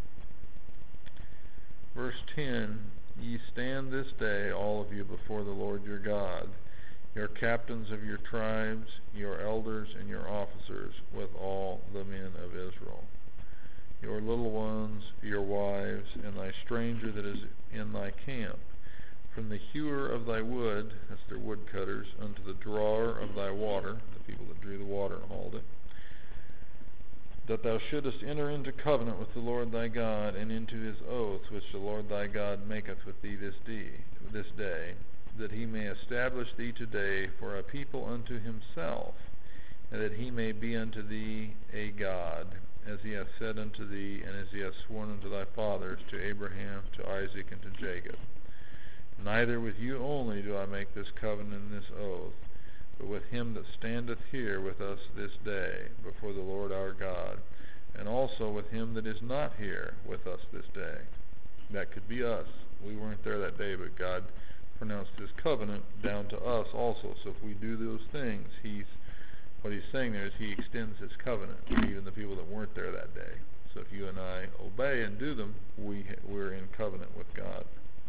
Verse ten, ye stand this day, all of you, before the Lord your God, your captains of your tribes, your elders, and your officers, with all the men of Israel. Your little ones, your wives, and thy stranger that is in thy camp, from the hewer of thy wood, that's their woodcutters, unto the drawer of thy water, the people that drew the water and hauled it, that thou shouldest enter into covenant with the Lord thy God, and into his oaths which the Lord thy God maketh with thee this day, this day, that he may establish thee today for a people unto himself, and that he may be unto thee a God, as he hath said unto thee, and as he hath sworn unto thy fathers, to Abraham, to Isaac, and to Jacob. Neither with you only do I make this covenant and this oath, but with him that standeth here with us this day before the Lord our God, and also with him that is not here with us this day. That could be us. We weren't there that day, but God pronounced his covenant down to us also. So if we do those things, he's what he's saying there is he extends his covenant to even the people that weren't there that day. So if you and I obey and do them, we, we're in covenant with God.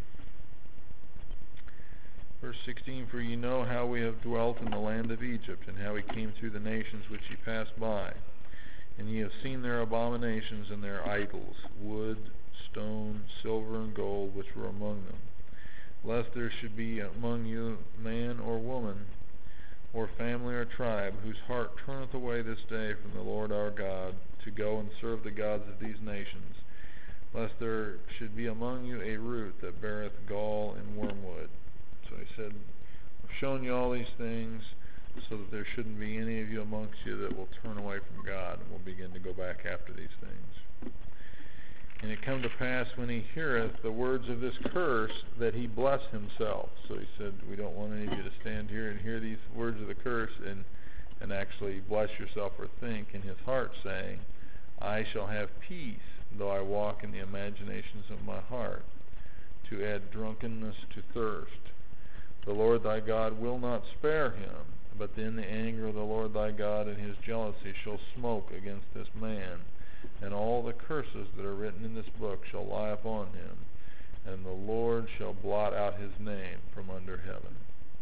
Verse sixteen, for ye know how we have dwelt in the land of Egypt, and how we came through the nations which ye passed by. And ye have seen their abominations and their idols, wood, stone, silver, and gold, which were among them. Lest there should be among you man or woman, or family or tribe, whose heart turneth away this day from the Lord our God, to go and serve the gods of these nations, lest there should be among you a root that beareth gall and wormwood. So he said, I've shown you all these things so that there shouldn't be any of you amongst you that will turn away from God and will begin to go back after these things. And it come to pass, when he heareth the words of this curse, that he bless himself. So he said, we don't want any of you to stand here and hear these words of the curse and, and actually bless yourself or think in his heart, saying, I shall have peace, though I walk in the imaginations of my heart, to add drunkenness to thirst. Lord thy God will not spare him, but then the anger of the Lord thy God and his jealousy shall smoke against this man, and all the curses that are written in this book shall lie upon him, and the Lord shall blot out his name from under heaven.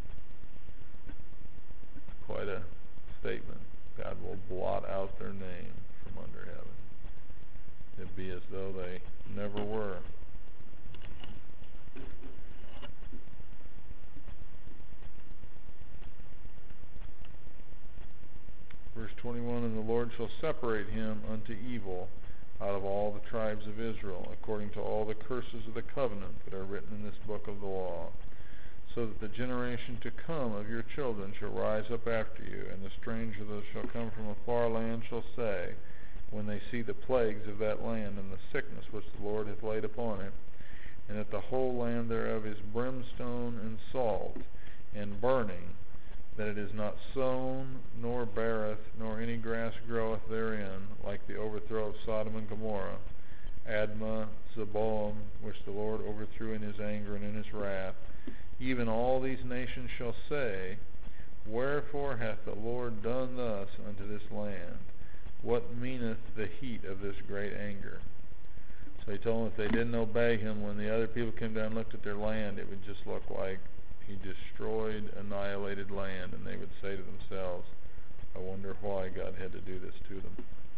Quite a statement. God will blot out their name from under heaven. It'd be as though they never were. Verse twenty-one, and the Lord shall separate him unto evil out of all the tribes of Israel, according to all the curses of the covenant that are written in this book of the law, so that the generation to come of your children shall rise up after you, and the stranger that shall come from a far land shall say, when they see the plagues of that land and the sickness which the Lord hath laid upon it, and that the whole land thereof is brimstone and salt and burning, that it is not sown, nor beareth, nor any grass groweth therein, like the overthrow of Sodom and Gomorrah, Admah, Zeboam, which the Lord overthrew in his anger and in his wrath. Even all these nations shall say, wherefore hath the Lord done thus unto this land? What meaneth the heat of this great anger? So he told them if they didn't obey him, when the other people came down and looked at their land, it would just look like he destroyed, annihilated land, and they would say to themselves, I wonder why God had to do this to them.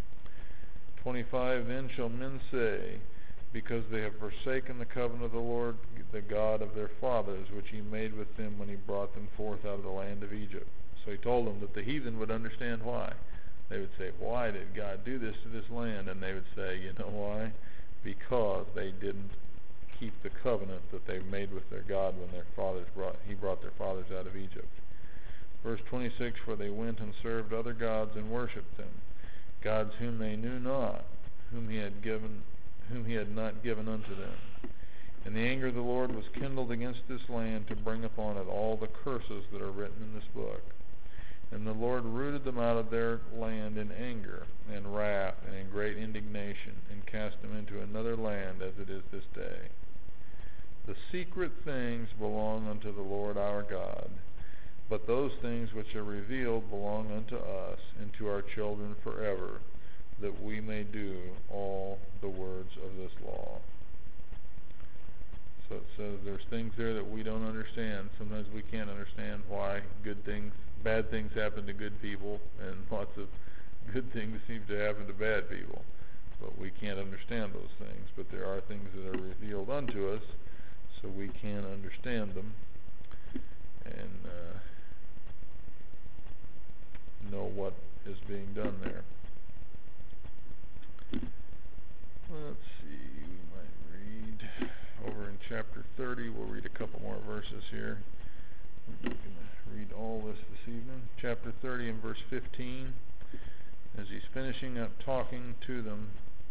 twenty-five, then shall men say, because they have forsaken the covenant of the Lord, the God of their fathers, which he made with them when he brought them forth out of the land of Egypt. So he told them that the heathen would understand why. They would say, why did God do this to this land? And they would say, you know why? Because they didn't keep the covenant that they made with their God when their fathers brought, he brought their fathers out of Egypt. Verse twenty-six, for they went and served other gods and worshipped them, gods whom they knew not, whom he had given, whom he had not given unto them. And the anger of the Lord was kindled against this land to bring upon it all the curses that are written in this book. And the Lord rooted them out of their land in anger and wrath and in great indignation, and cast them into another land as it is this day. The secret things belong unto the Lord our God, but those things which are revealed belong unto us and to our children forever, that we may do all the words of this law. So it says there's things there that we don't understand. Sometimes we can't understand why good things, bad things happen to good people, and lots of good things seem to happen to bad people. But we can't understand those things. But there are things that are revealed unto us, so we can understand them and uh, know what is being done there. Let's see, we might read over in chapter thirty. We'll read a couple more verses here. We're not going to read all this this evening. Chapter thirty and verse fifteen, as he's finishing up talking to them.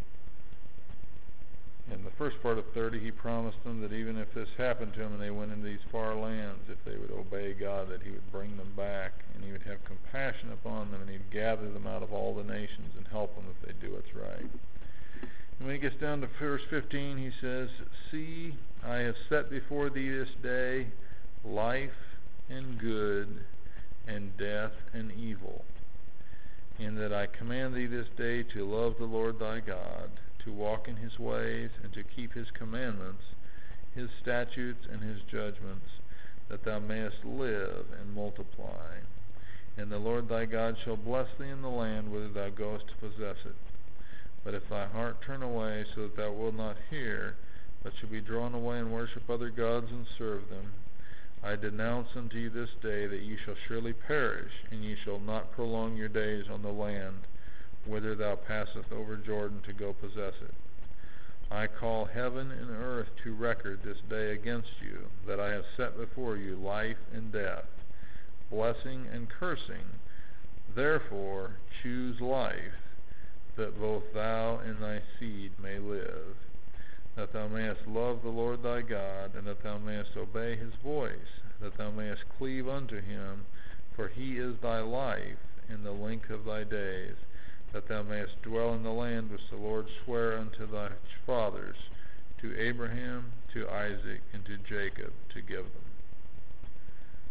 In the first part of thirty, he promised them that even if this happened to them and they went into these far lands, if they would obey God, that he would bring them back, and he would have compassion upon them, and he'd gather them out of all the nations and help them if they do what's right. And when he gets down to verse fifteen, he says, see, I have set before thee this day life and good, and death and evil, in that I command thee this day to love the Lord thy God, to walk in his ways, and to keep his commandments, his statutes, and his judgments, that thou mayest live and multiply. And the Lord thy God shall bless thee in the land whither thou goest to possess it. But if thy heart turn away, so that thou wilt not hear, but shall be drawn away and worship other gods and serve them, I denounce unto you this day that ye shall surely perish, and ye shall not prolong your days on the land whither thou passest over Jordan to go possess it. I call heaven and earth to record this day against you, that I have set before you life and death, blessing and cursing. Therefore choose life, that both thou and thy seed may live, that thou mayest love the Lord thy God, and that thou mayest obey his voice, that thou mayest cleave unto him, for he is thy life in the length of thy days, that thou mayest dwell in the land which the Lord sware unto thy fathers, to Abraham, to Isaac, and to Jacob, to give them.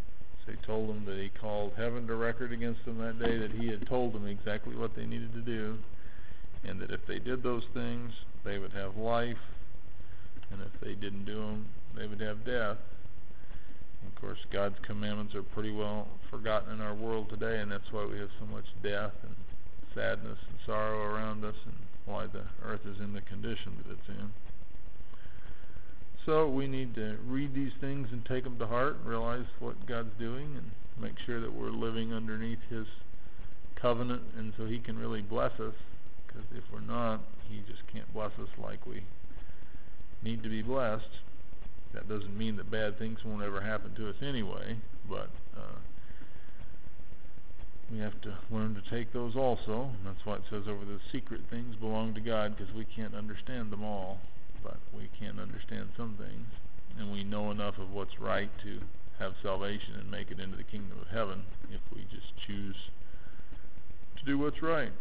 told them that he called heaven to record against them that day, that he had told them exactly what they needed to do, and that if they did those things, they would have life, and if they didn't do them, they would have death. And of course, God's commandments are pretty well forgotten in our world today, and that's why we have so much death and sadness and sorrow around us, and why the earth is in the condition that it's in. So we need to read these things and take them to heart, and realize what God's doing, and make sure that we're living underneath His covenant, and so He can really bless us, because if we're not, He just can't bless us like we need to be blessed. That doesn't mean that bad things won't ever happen to us anyway, but uh, we have to learn to take those also. And that's why it says over the secret things belong to God, because we can't understand them all, but we can understand some things, and we know enough of what's right to have salvation and make it into the kingdom of heaven if we just choose to do what's right.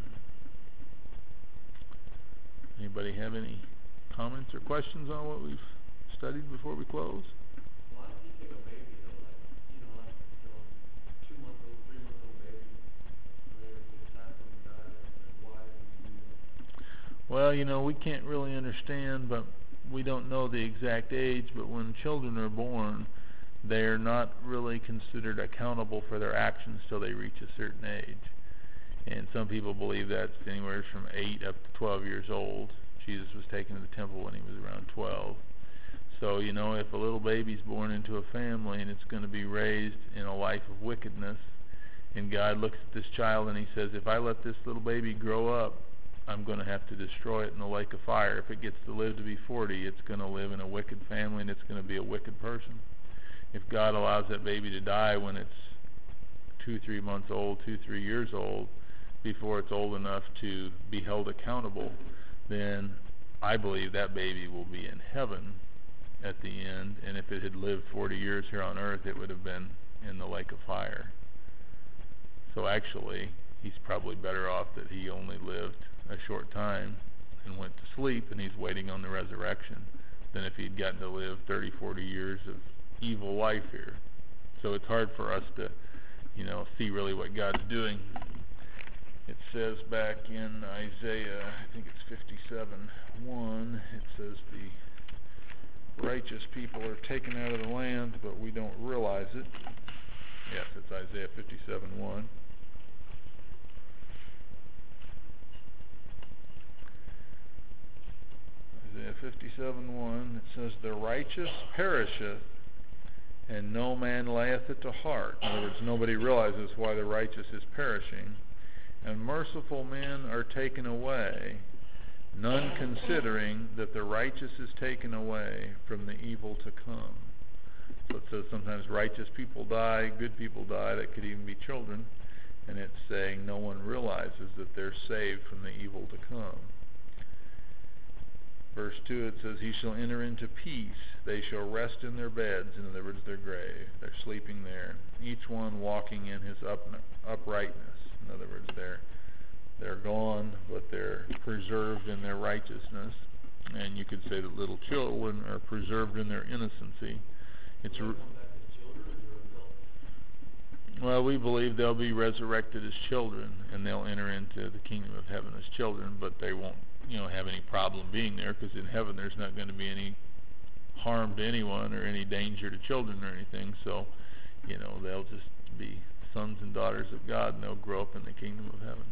Anybody have any comments or questions on what we've studied before we close? Why did he take a baby though, like, you know, like, you know, two month old, three month old baby, where it's time for them to die, and why did he do that? Well, you know, we can't really understand, but we don't know the exact age, but when children are born, they're not really considered accountable for their actions till they reach a certain age. And some people believe that's anywhere from eight up to twelve years old. Jesus was taken to the temple when he was around twelve. So, you know, if a little baby's born into a family and it's going to be raised in a life of wickedness, and God looks at this child and He says, if I let this little baby grow up, I'm going to have to destroy it in the lake of fire. If it gets to live to be forty, it's going to live in a wicked family, and it's going to be a wicked person. If God allows that baby to die when it's two, three months old, two, three years old, before it's old enough to be held accountable, then I believe that baby will be in heaven at the end, and if it had lived forty years here on earth, it would have been in the lake of fire. So actually, he's probably better off that he only lived a short time and went to sleep, and he's waiting on the resurrection, than if he'd gotten to live thirty, forty years of evil life here. So it's hard for us to, you know, see really what God's doing. It says back in Isaiah, I think it's fifty-seven one, it says the righteous people are taken out of the land, but we don't realize it. Yes, it's Isaiah fifty-seven one. Isaiah fifty-seven one, it says, the righteous perisheth, and no man layeth it to heart. In other words, nobody realizes why the righteous is perishing. And merciful men are taken away, none considering that the righteous is taken away from the evil to come. So it says sometimes righteous people die, good people die, that could even be children, and it's saying no one realizes that they're saved from the evil to come. Verse two, it says, he shall enter into peace, they shall rest in their beds, in other words, their grave. They're sleeping there, each one walking in his up, uprightness. In other words, they're they're gone, but they're preserved in their righteousness. And you could say that little children are preserved in their innocency. It's Will they come back as children or adults? Well, we believe they'll be resurrected as children, and they'll enter into the kingdom of heaven as children, but they won't, you know, have any problem being there, because in heaven there's not going to be any harm to anyone or any danger to children or anything. So, you know, they'll just be sons and daughters of God, and they'll grow up in the kingdom of heaven.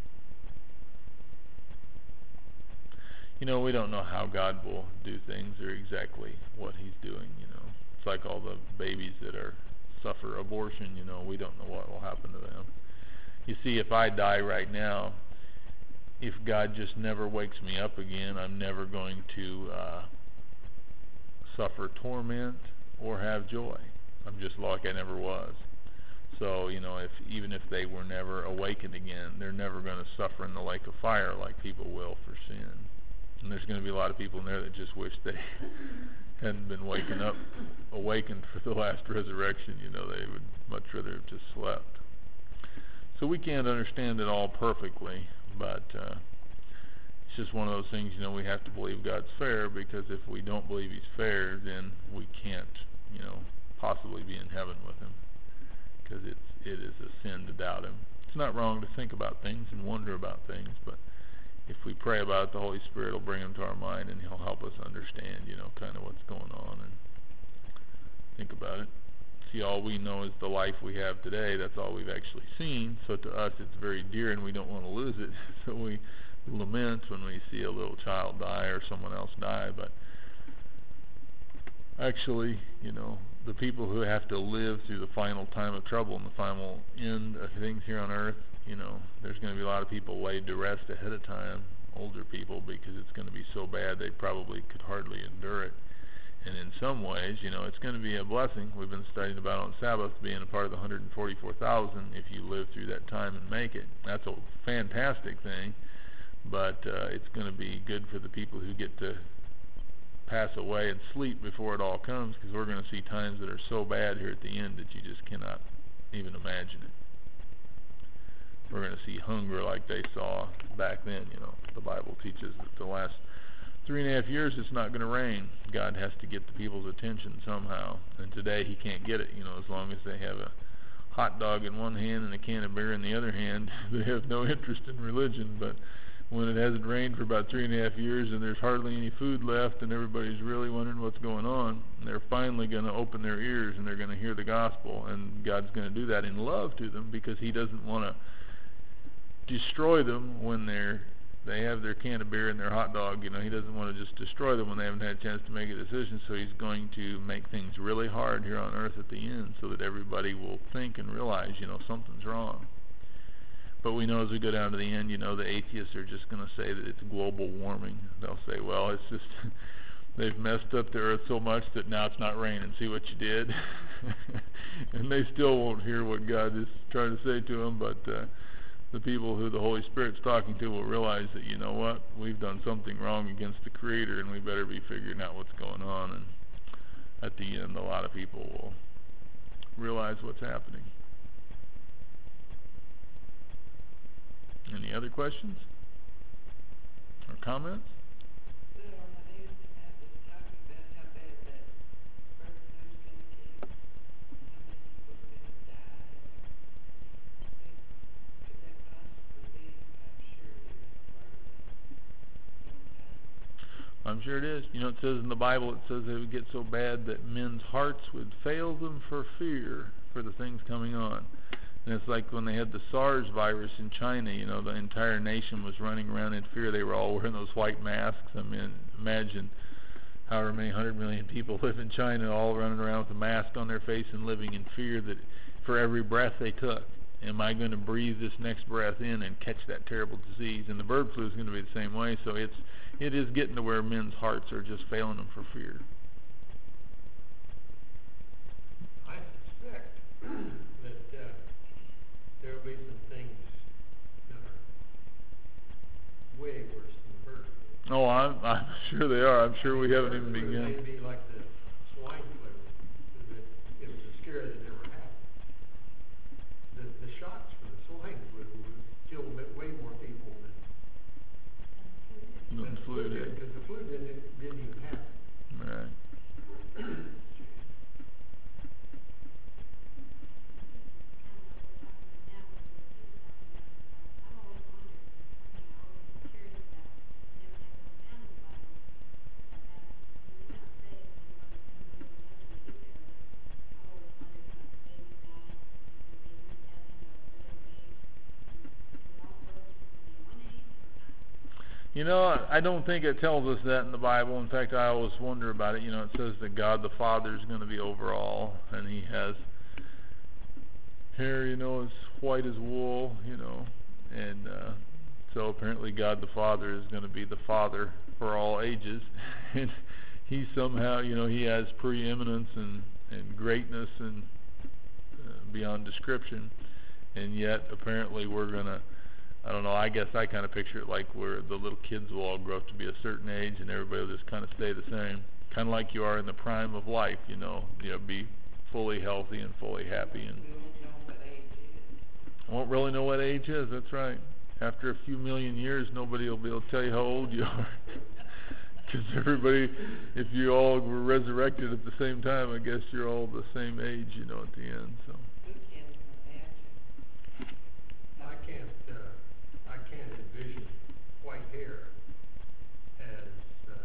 You know, we don't know how God will do things or exactly what He's doing, you know. It's like all the babies that are suffer abortion, you know, we don't know what will happen to them. You see, if I die right now, if God just never wakes me up again, I'm never going to uh, suffer torment or have joy. I'm just like I never was. So, you know, if even if they were never awakened again, they're never going to suffer in the lake of fire like people will for sin. And there's going to be a lot of people in there that just wish they hadn't been waken up, awakened for the last resurrection. You know, they would much rather have just slept. So we can't understand it all perfectly, but uh, it's just one of those things, you know, we have to believe God's fair, because if we don't believe He's fair, then we can't, you know, possibly be in heaven with Him. because it's it is a sin to doubt him. It's not wrong to think about things and wonder about things, but if we pray about it, the Holy Spirit will bring them to our mind, and He'll help us understand, you know, kind of what's going on, and think about it. See, all we know is the life we have today. That's all we've actually seen. So to us, it's very dear, and we don't want to lose it. So we lament when we see a little child die or someone else die, but actually, you know, the people who have to live through the final time of trouble and the final end of things here on earth, you know, there's going to be a lot of people laid to rest ahead of time, older people, because it's going to be so bad they probably could hardly endure it. And in some ways, you know, it's going to be a blessing. We've been studying about on Sabbath being a part of the one hundred forty-four thousand if you live through that time and make it. That's a fantastic thing, but uh, it's going to be good for the people who get to pass away and sleep before it all comes, because we're going to see times that are so bad here at the end that you just cannot even imagine it. We're going to see hunger like they saw back then. You know, the Bible teaches that the last three and a half years it's not going to rain. God has to get the people's attention somehow, and today He can't get it. You know, as long as they have a hot dog in one hand and a can of beer in the other hand, they have no interest in religion. But when it hasn't rained for about three and a half years and there's hardly any food left and everybody's really wondering what's going on, they're finally going to open their ears and they're going to hear the gospel, and God's going to do that in love to them, because He doesn't want to destroy them when they're they have their can of beer and their hot dog. You know, He doesn't want to just destroy them when they haven't had a chance to make a decision. So He's going to make things really hard here on earth at the end, so that everybody will think and realize, you know, something's wrong. But we know as we go down to the end, you know, the atheists are just going to say that it's global warming. They'll say, well, it's just they've messed up the earth so much that now it's not raining. See what you did? And they still won't hear what God is trying to say to them, but uh, the people who the Holy Spirit's talking to will realize that, you know what, we've done something wrong against the Creator, and we better be figuring out what's going on. And at the end, a lot of people will realize what's happening. Any other questions or comments? I'm sure it is. You know, it says in the Bible, it says it would get so bad that men's hearts would fail them for fear for the things coming on. And it's like when they had the SARS virus in China, you know, the entire nation was running around in fear. They were all wearing those white masks. I mean, imagine however many hundred million people live in China, all running around with a mask on their face and living in fear that for every breath they took, am I going to breathe this next breath in and catch that terrible disease? And the bird flu is going to be the same way. So it's it is getting to where men's hearts are just failing them for fear. I suspect that uh, there will be some things that are way worse than the bird flu. Oh, I'm, I'm sure they are. I'm sure we haven't even begun. It may be like the swine flu. It was a scare that never happened. The, the shots for the swine flu killed way more people than The flu did. Because the flu didn't, didn't even happen. Right. You know, I don't think it tells us that in the Bible. In fact, I always wonder about it. You know, it says that God the Father is going to be over all, and He has hair, you know, as white as wool, you know, and uh, so apparently God the Father is going to be the Father for all ages, and He somehow, you know, He has preeminence and, and greatness and uh, beyond description, and yet apparently we're going to, I don't know, I guess I kind of picture it like where the little kids will all grow up to be a certain age and everybody will just kind of stay the same. Kind of like you are in the prime of life, you know, you know, be fully healthy and fully happy. And won't really know what age is, that's right. After a few million years, nobody will be able to tell you how old you are. Because everybody, if you all were resurrected at the same time, I guess you're all the same age, you know, at the end. So. We can't even imagine. I can't, uh, I can't envision white hair as, uh,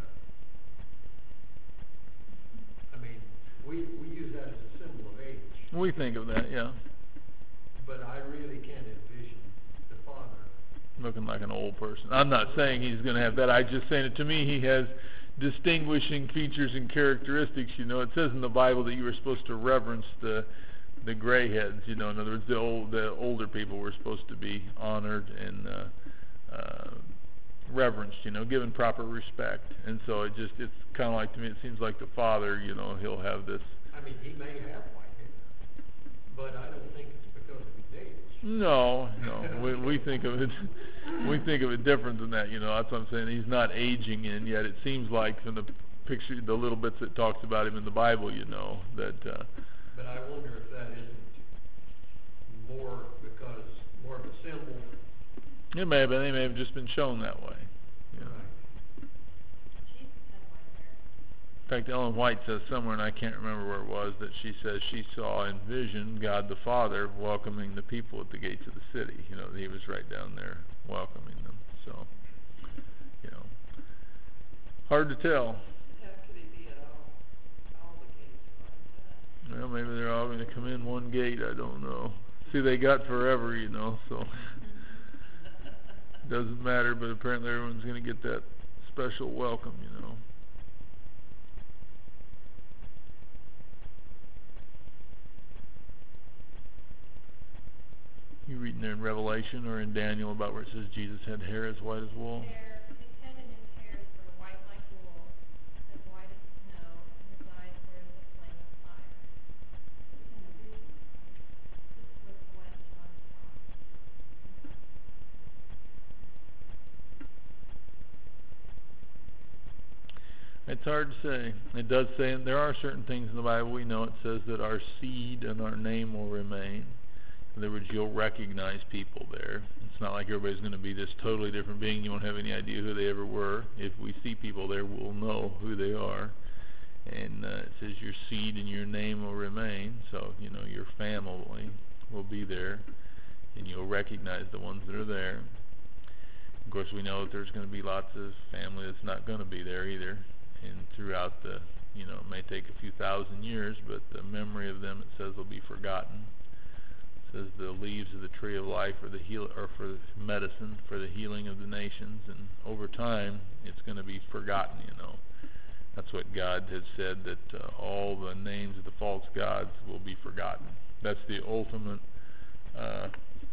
I mean, we, we use that as a symbol of age, We think of that, yeah. but I really can't envision the father. Looking like an old person. I'm not saying he's going to have that. I'm just saying that to me he has distinguishing features and characteristics. You know, it says in the Bible that you were supposed to reverence the the gray heads. You know, in other words, the old the older people were supposed to be honored and uh, uh, reverenced. You know, given proper respect. And so it just it's kind of like to me. It seems like the father. You know, he'll have this. I mean, he may have white hair, but I don't think it's because of his age. No, no. we we think of it we think of it different than that, you know. That's what I'm saying. He's not aging in yet. It seems like from the picture, the little bits that talks about him in the Bible, you know, that uh But I wonder if that isn't more because more of a symbol. it may have been they may have just been shown that way. You know. Right. Jesus had white hair. In fact, Ellen White says somewhere, and I can't remember where it was, that she says she saw in vision God the Father welcoming the people at the gates of the city. You know, he was right down there welcoming them. So, you know, hard to tell. How could he be at all, all the gates like that? Well, maybe they're all going to come in one gate. I don't know. See, they got forever, you know, so doesn't matter. But apparently everyone's going to get that special welcome, you know. You reading there in Revelation or in Daniel about where it says Jesus had hair as white as wool? Hair, his head and his hairs were white like wool, as white as snow, and his eyes were as a flame of fire. This was what John saw. It's hard to say. It does say, and there are certain things in the Bible we know. It says that our seed and our name will remain. In other words, you'll recognize people there. It's not like everybody's going to be this totally different being. You won't have any idea who they ever were. If we see people there, we'll know who they are. And uh, it says your seed and your name will remain. So, you know, your family will be there. And you'll recognize the ones that are there. Of course, we know that there's going to be lots of family that's not going to be there either. And throughout the, you know, it may take a few thousand years, but the memory of them, it says, will be forgotten. It says the leaves of the tree of life are the heal or for medicine for the healing of the nations, and over time it's going to be forgotten. You know, that's what God has said, that uh, all the names of the false gods will be forgotten. That's the ultimate uh,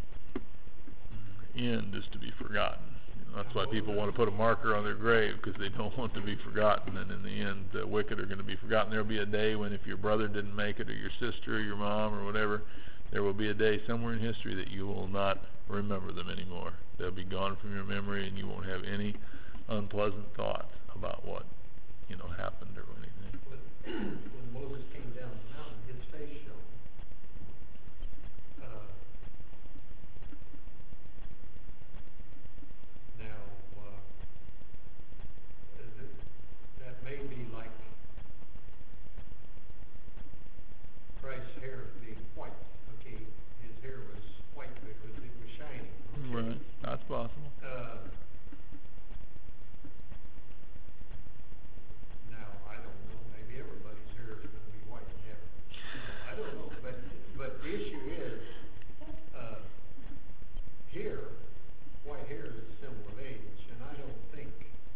end, is to be forgotten. You know, that's why people want to put a marker on their grave, because they don't want to be forgotten. And in the end, the wicked are going to be forgotten. There will be a day when, if your brother didn't make it, or your sister, or your mom, or whatever, there will be a day somewhere in history that you will not remember them anymore. They'll be gone from your memory, and you won't have any unpleasant thoughts about what, you know, happened or anything. When Moses came down the mountain, his face shone. Uh, now, uh, th- that may be like Christ's hair being white. Okay, his hair was white because it was shining. Okay? Right, that's possible. Uh, now, I don't know, maybe everybody's hair is going to be white in heaven. I don't know, but, but the issue is, uh, here, white hair is a symbol of age, and I don't think,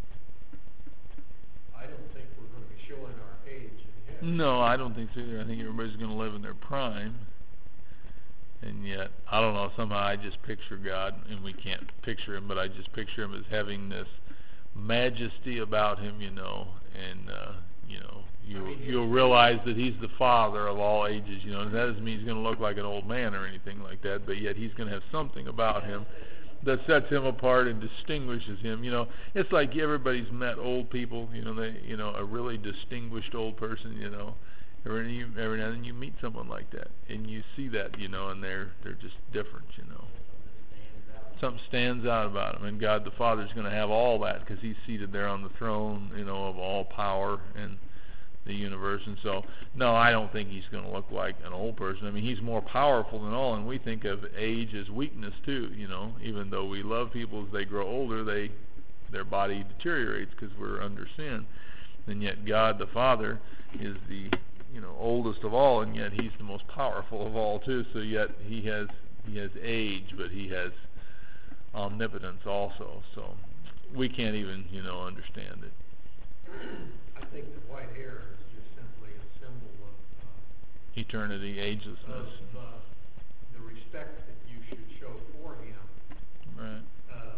I don't think we're going to be showing our age in heaven. No, I don't think so either. I think everybody's going to live in their prime. And yet, I don't know, somehow I just picture God, and we can't picture him, but I just picture him as having this majesty about him, you know, and, uh, you know, you, I mean, you'll realize that he's the father of all ages, you know, and that doesn't mean he's going to look like an old man or anything like that, but yet he's going to have something about him that sets him apart and distinguishes him. You know, it's like everybody's met old people, you know, they, you know, a really distinguished old person, you know. Every, you, every now and then you meet someone like that, and you see that, you know, and they're they're just different, you know. something stands out about him, and God the Father is going to have all that because he's seated there on the throne, you know, of all power and the universe. And so, no, I don't think he's going to look like an old person. I mean, he's more powerful than all, and we think of age as weakness too, you know. Even though we love people as they grow older, they their body deteriorates because we're under sin. And yet God the Father is the, you know, oldest of all, and yet he's the most powerful of all too. So yet he has he has age, but he has omnipotence also. So we can't even, you know, understand it. I think the white hair is just simply a symbol of uh, Eternity, agelessness. of uh, the respect that you should show for him, Right. uh,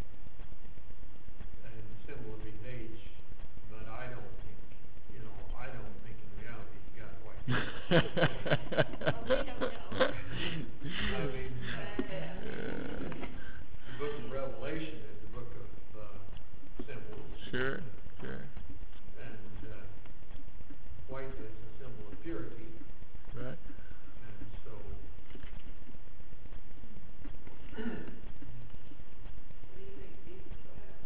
and the symbol of his age. But I don't think, you know, I don't think in reality he's got white hair. Well, we don't know. I mean, uh, the book of Revelation is the book of uh, symbols. Sure, sure. And uh, white is a symbol of purity. Right. And so, What do you think Jesus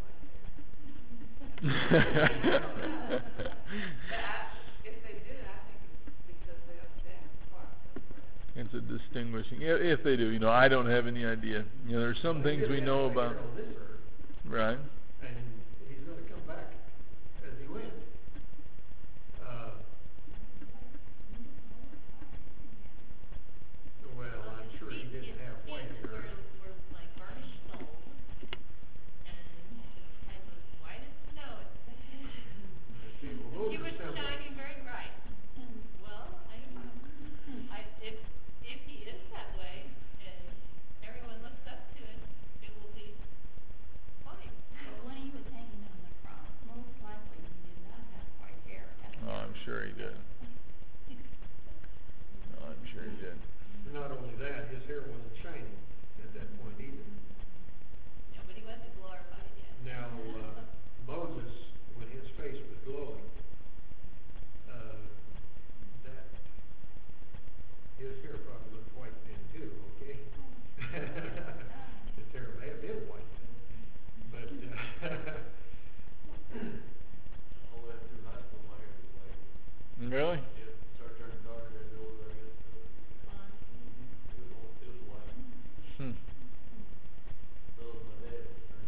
will have like that? But I, if they do, I think it's because they understand part of it. It's a distinguishing, yeah, if they do, you know, I don't have any idea. You know, there's some well, he things we did know have white about, hair on this earth, right? and he's going to come back as he went. Uh, well, I'm sure he didn't have white hair. Were, were like burnished gold, and his head was white as snow. See, well, He those was are symbols. shining very bright. Well, I don't know. I, if, if he is that way, and everyone looks up to it, it will be fine. But when he was hanging on the cross, most likely he did not have white hair. Oh, I'm sure he did. Oh, I'm sure he did. Not only that, his hair wasn't shining at that point either. No, but he wasn't glorified yet. Now, uh, Moses, when his face was glowing, uh, that his hair probably looked white then too. Okay, his hair may have been white then, but uh, all the way through high school, my hair was white. Really? Yeah, started turning darker as the older I get. It was, it was white. Hmm. So was my dad.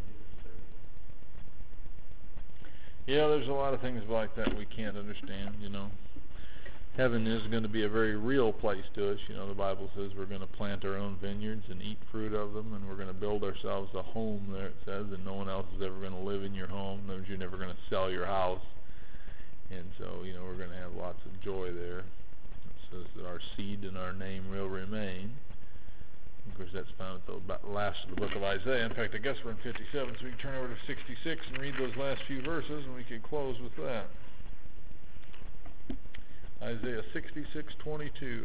Yeah, there's a lot of things like that we can't understand, you know. Heaven is going to be a very real place to us. You know, the Bible says we're going to plant our own vineyards and eat fruit of them, and we're going to build ourselves a home there, it says, and no one else is ever going to live in your home. In other words, you're never going to sell your house. And so, you know, we're going to have lots of joy there. It says that our seed and our name will remain. Of course, that's found at the last of the book of Isaiah. In fact, I guess we're in fifty-seven, so we can turn over to sixty-six and read those last few verses, and we can close with that. Isaiah sixty-six twenty-two.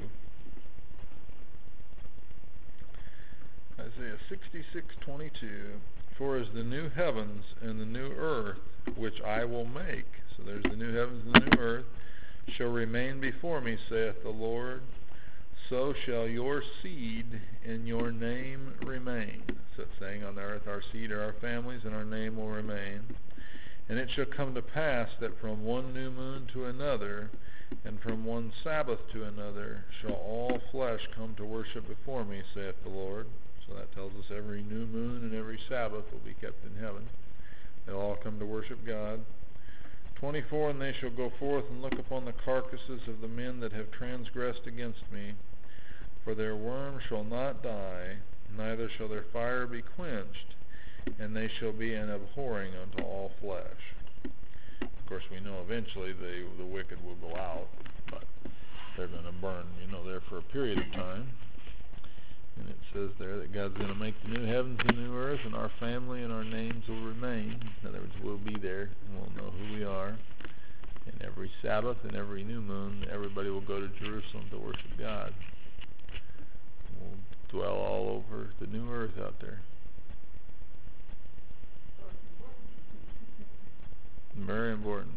Isaiah sixty-six twenty-two. For as the new heavens and the new earth, which I will make, so there's the new heavens and the new earth, shall remain before me, saith the Lord, so shall your seed and your name remain. So it's saying on the earth our seed are our families, and our name will remain. And it shall come to pass that from one new moon to another, and from one Sabbath to another, shall all flesh come to worship before me, saith the Lord. So that tells us every new moon and every Sabbath will be kept in heaven. They'll all come to worship God. twenty-four, and they shall go forth and look upon the carcasses of the men that have transgressed against me. For their worm shall not die, neither shall their fire be quenched, and they shall be an abhorring unto all flesh. Of course, we know eventually the the wicked will go out, but they're going to burn, you know, there for a period of time. And it says there that God's going to make the new heavens and new earth, and our family and our names will remain. In other words, we'll be there, and we'll know who we are. And every Sabbath and every new moon, everybody will go to Jerusalem to worship God. We'll dwell all over the new earth out there. So it's important. Very important.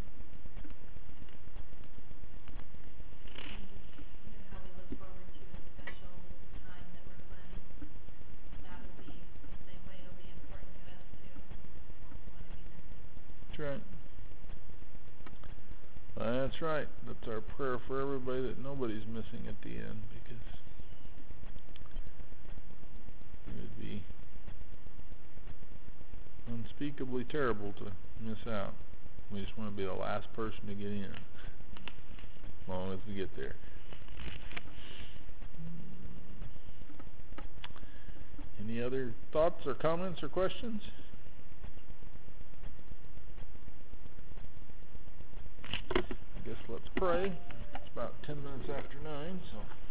You know how we look forward to a special time that we're planning. That will be the that's right. That's our prayer for everybody, that nobody's missing at the end, because it would be unspeakably terrible to miss out. We just want to be the last person to get in, as long as we get there. Any other thoughts or comments or questions? I guess let's pray. It's about ten minutes after nine, so.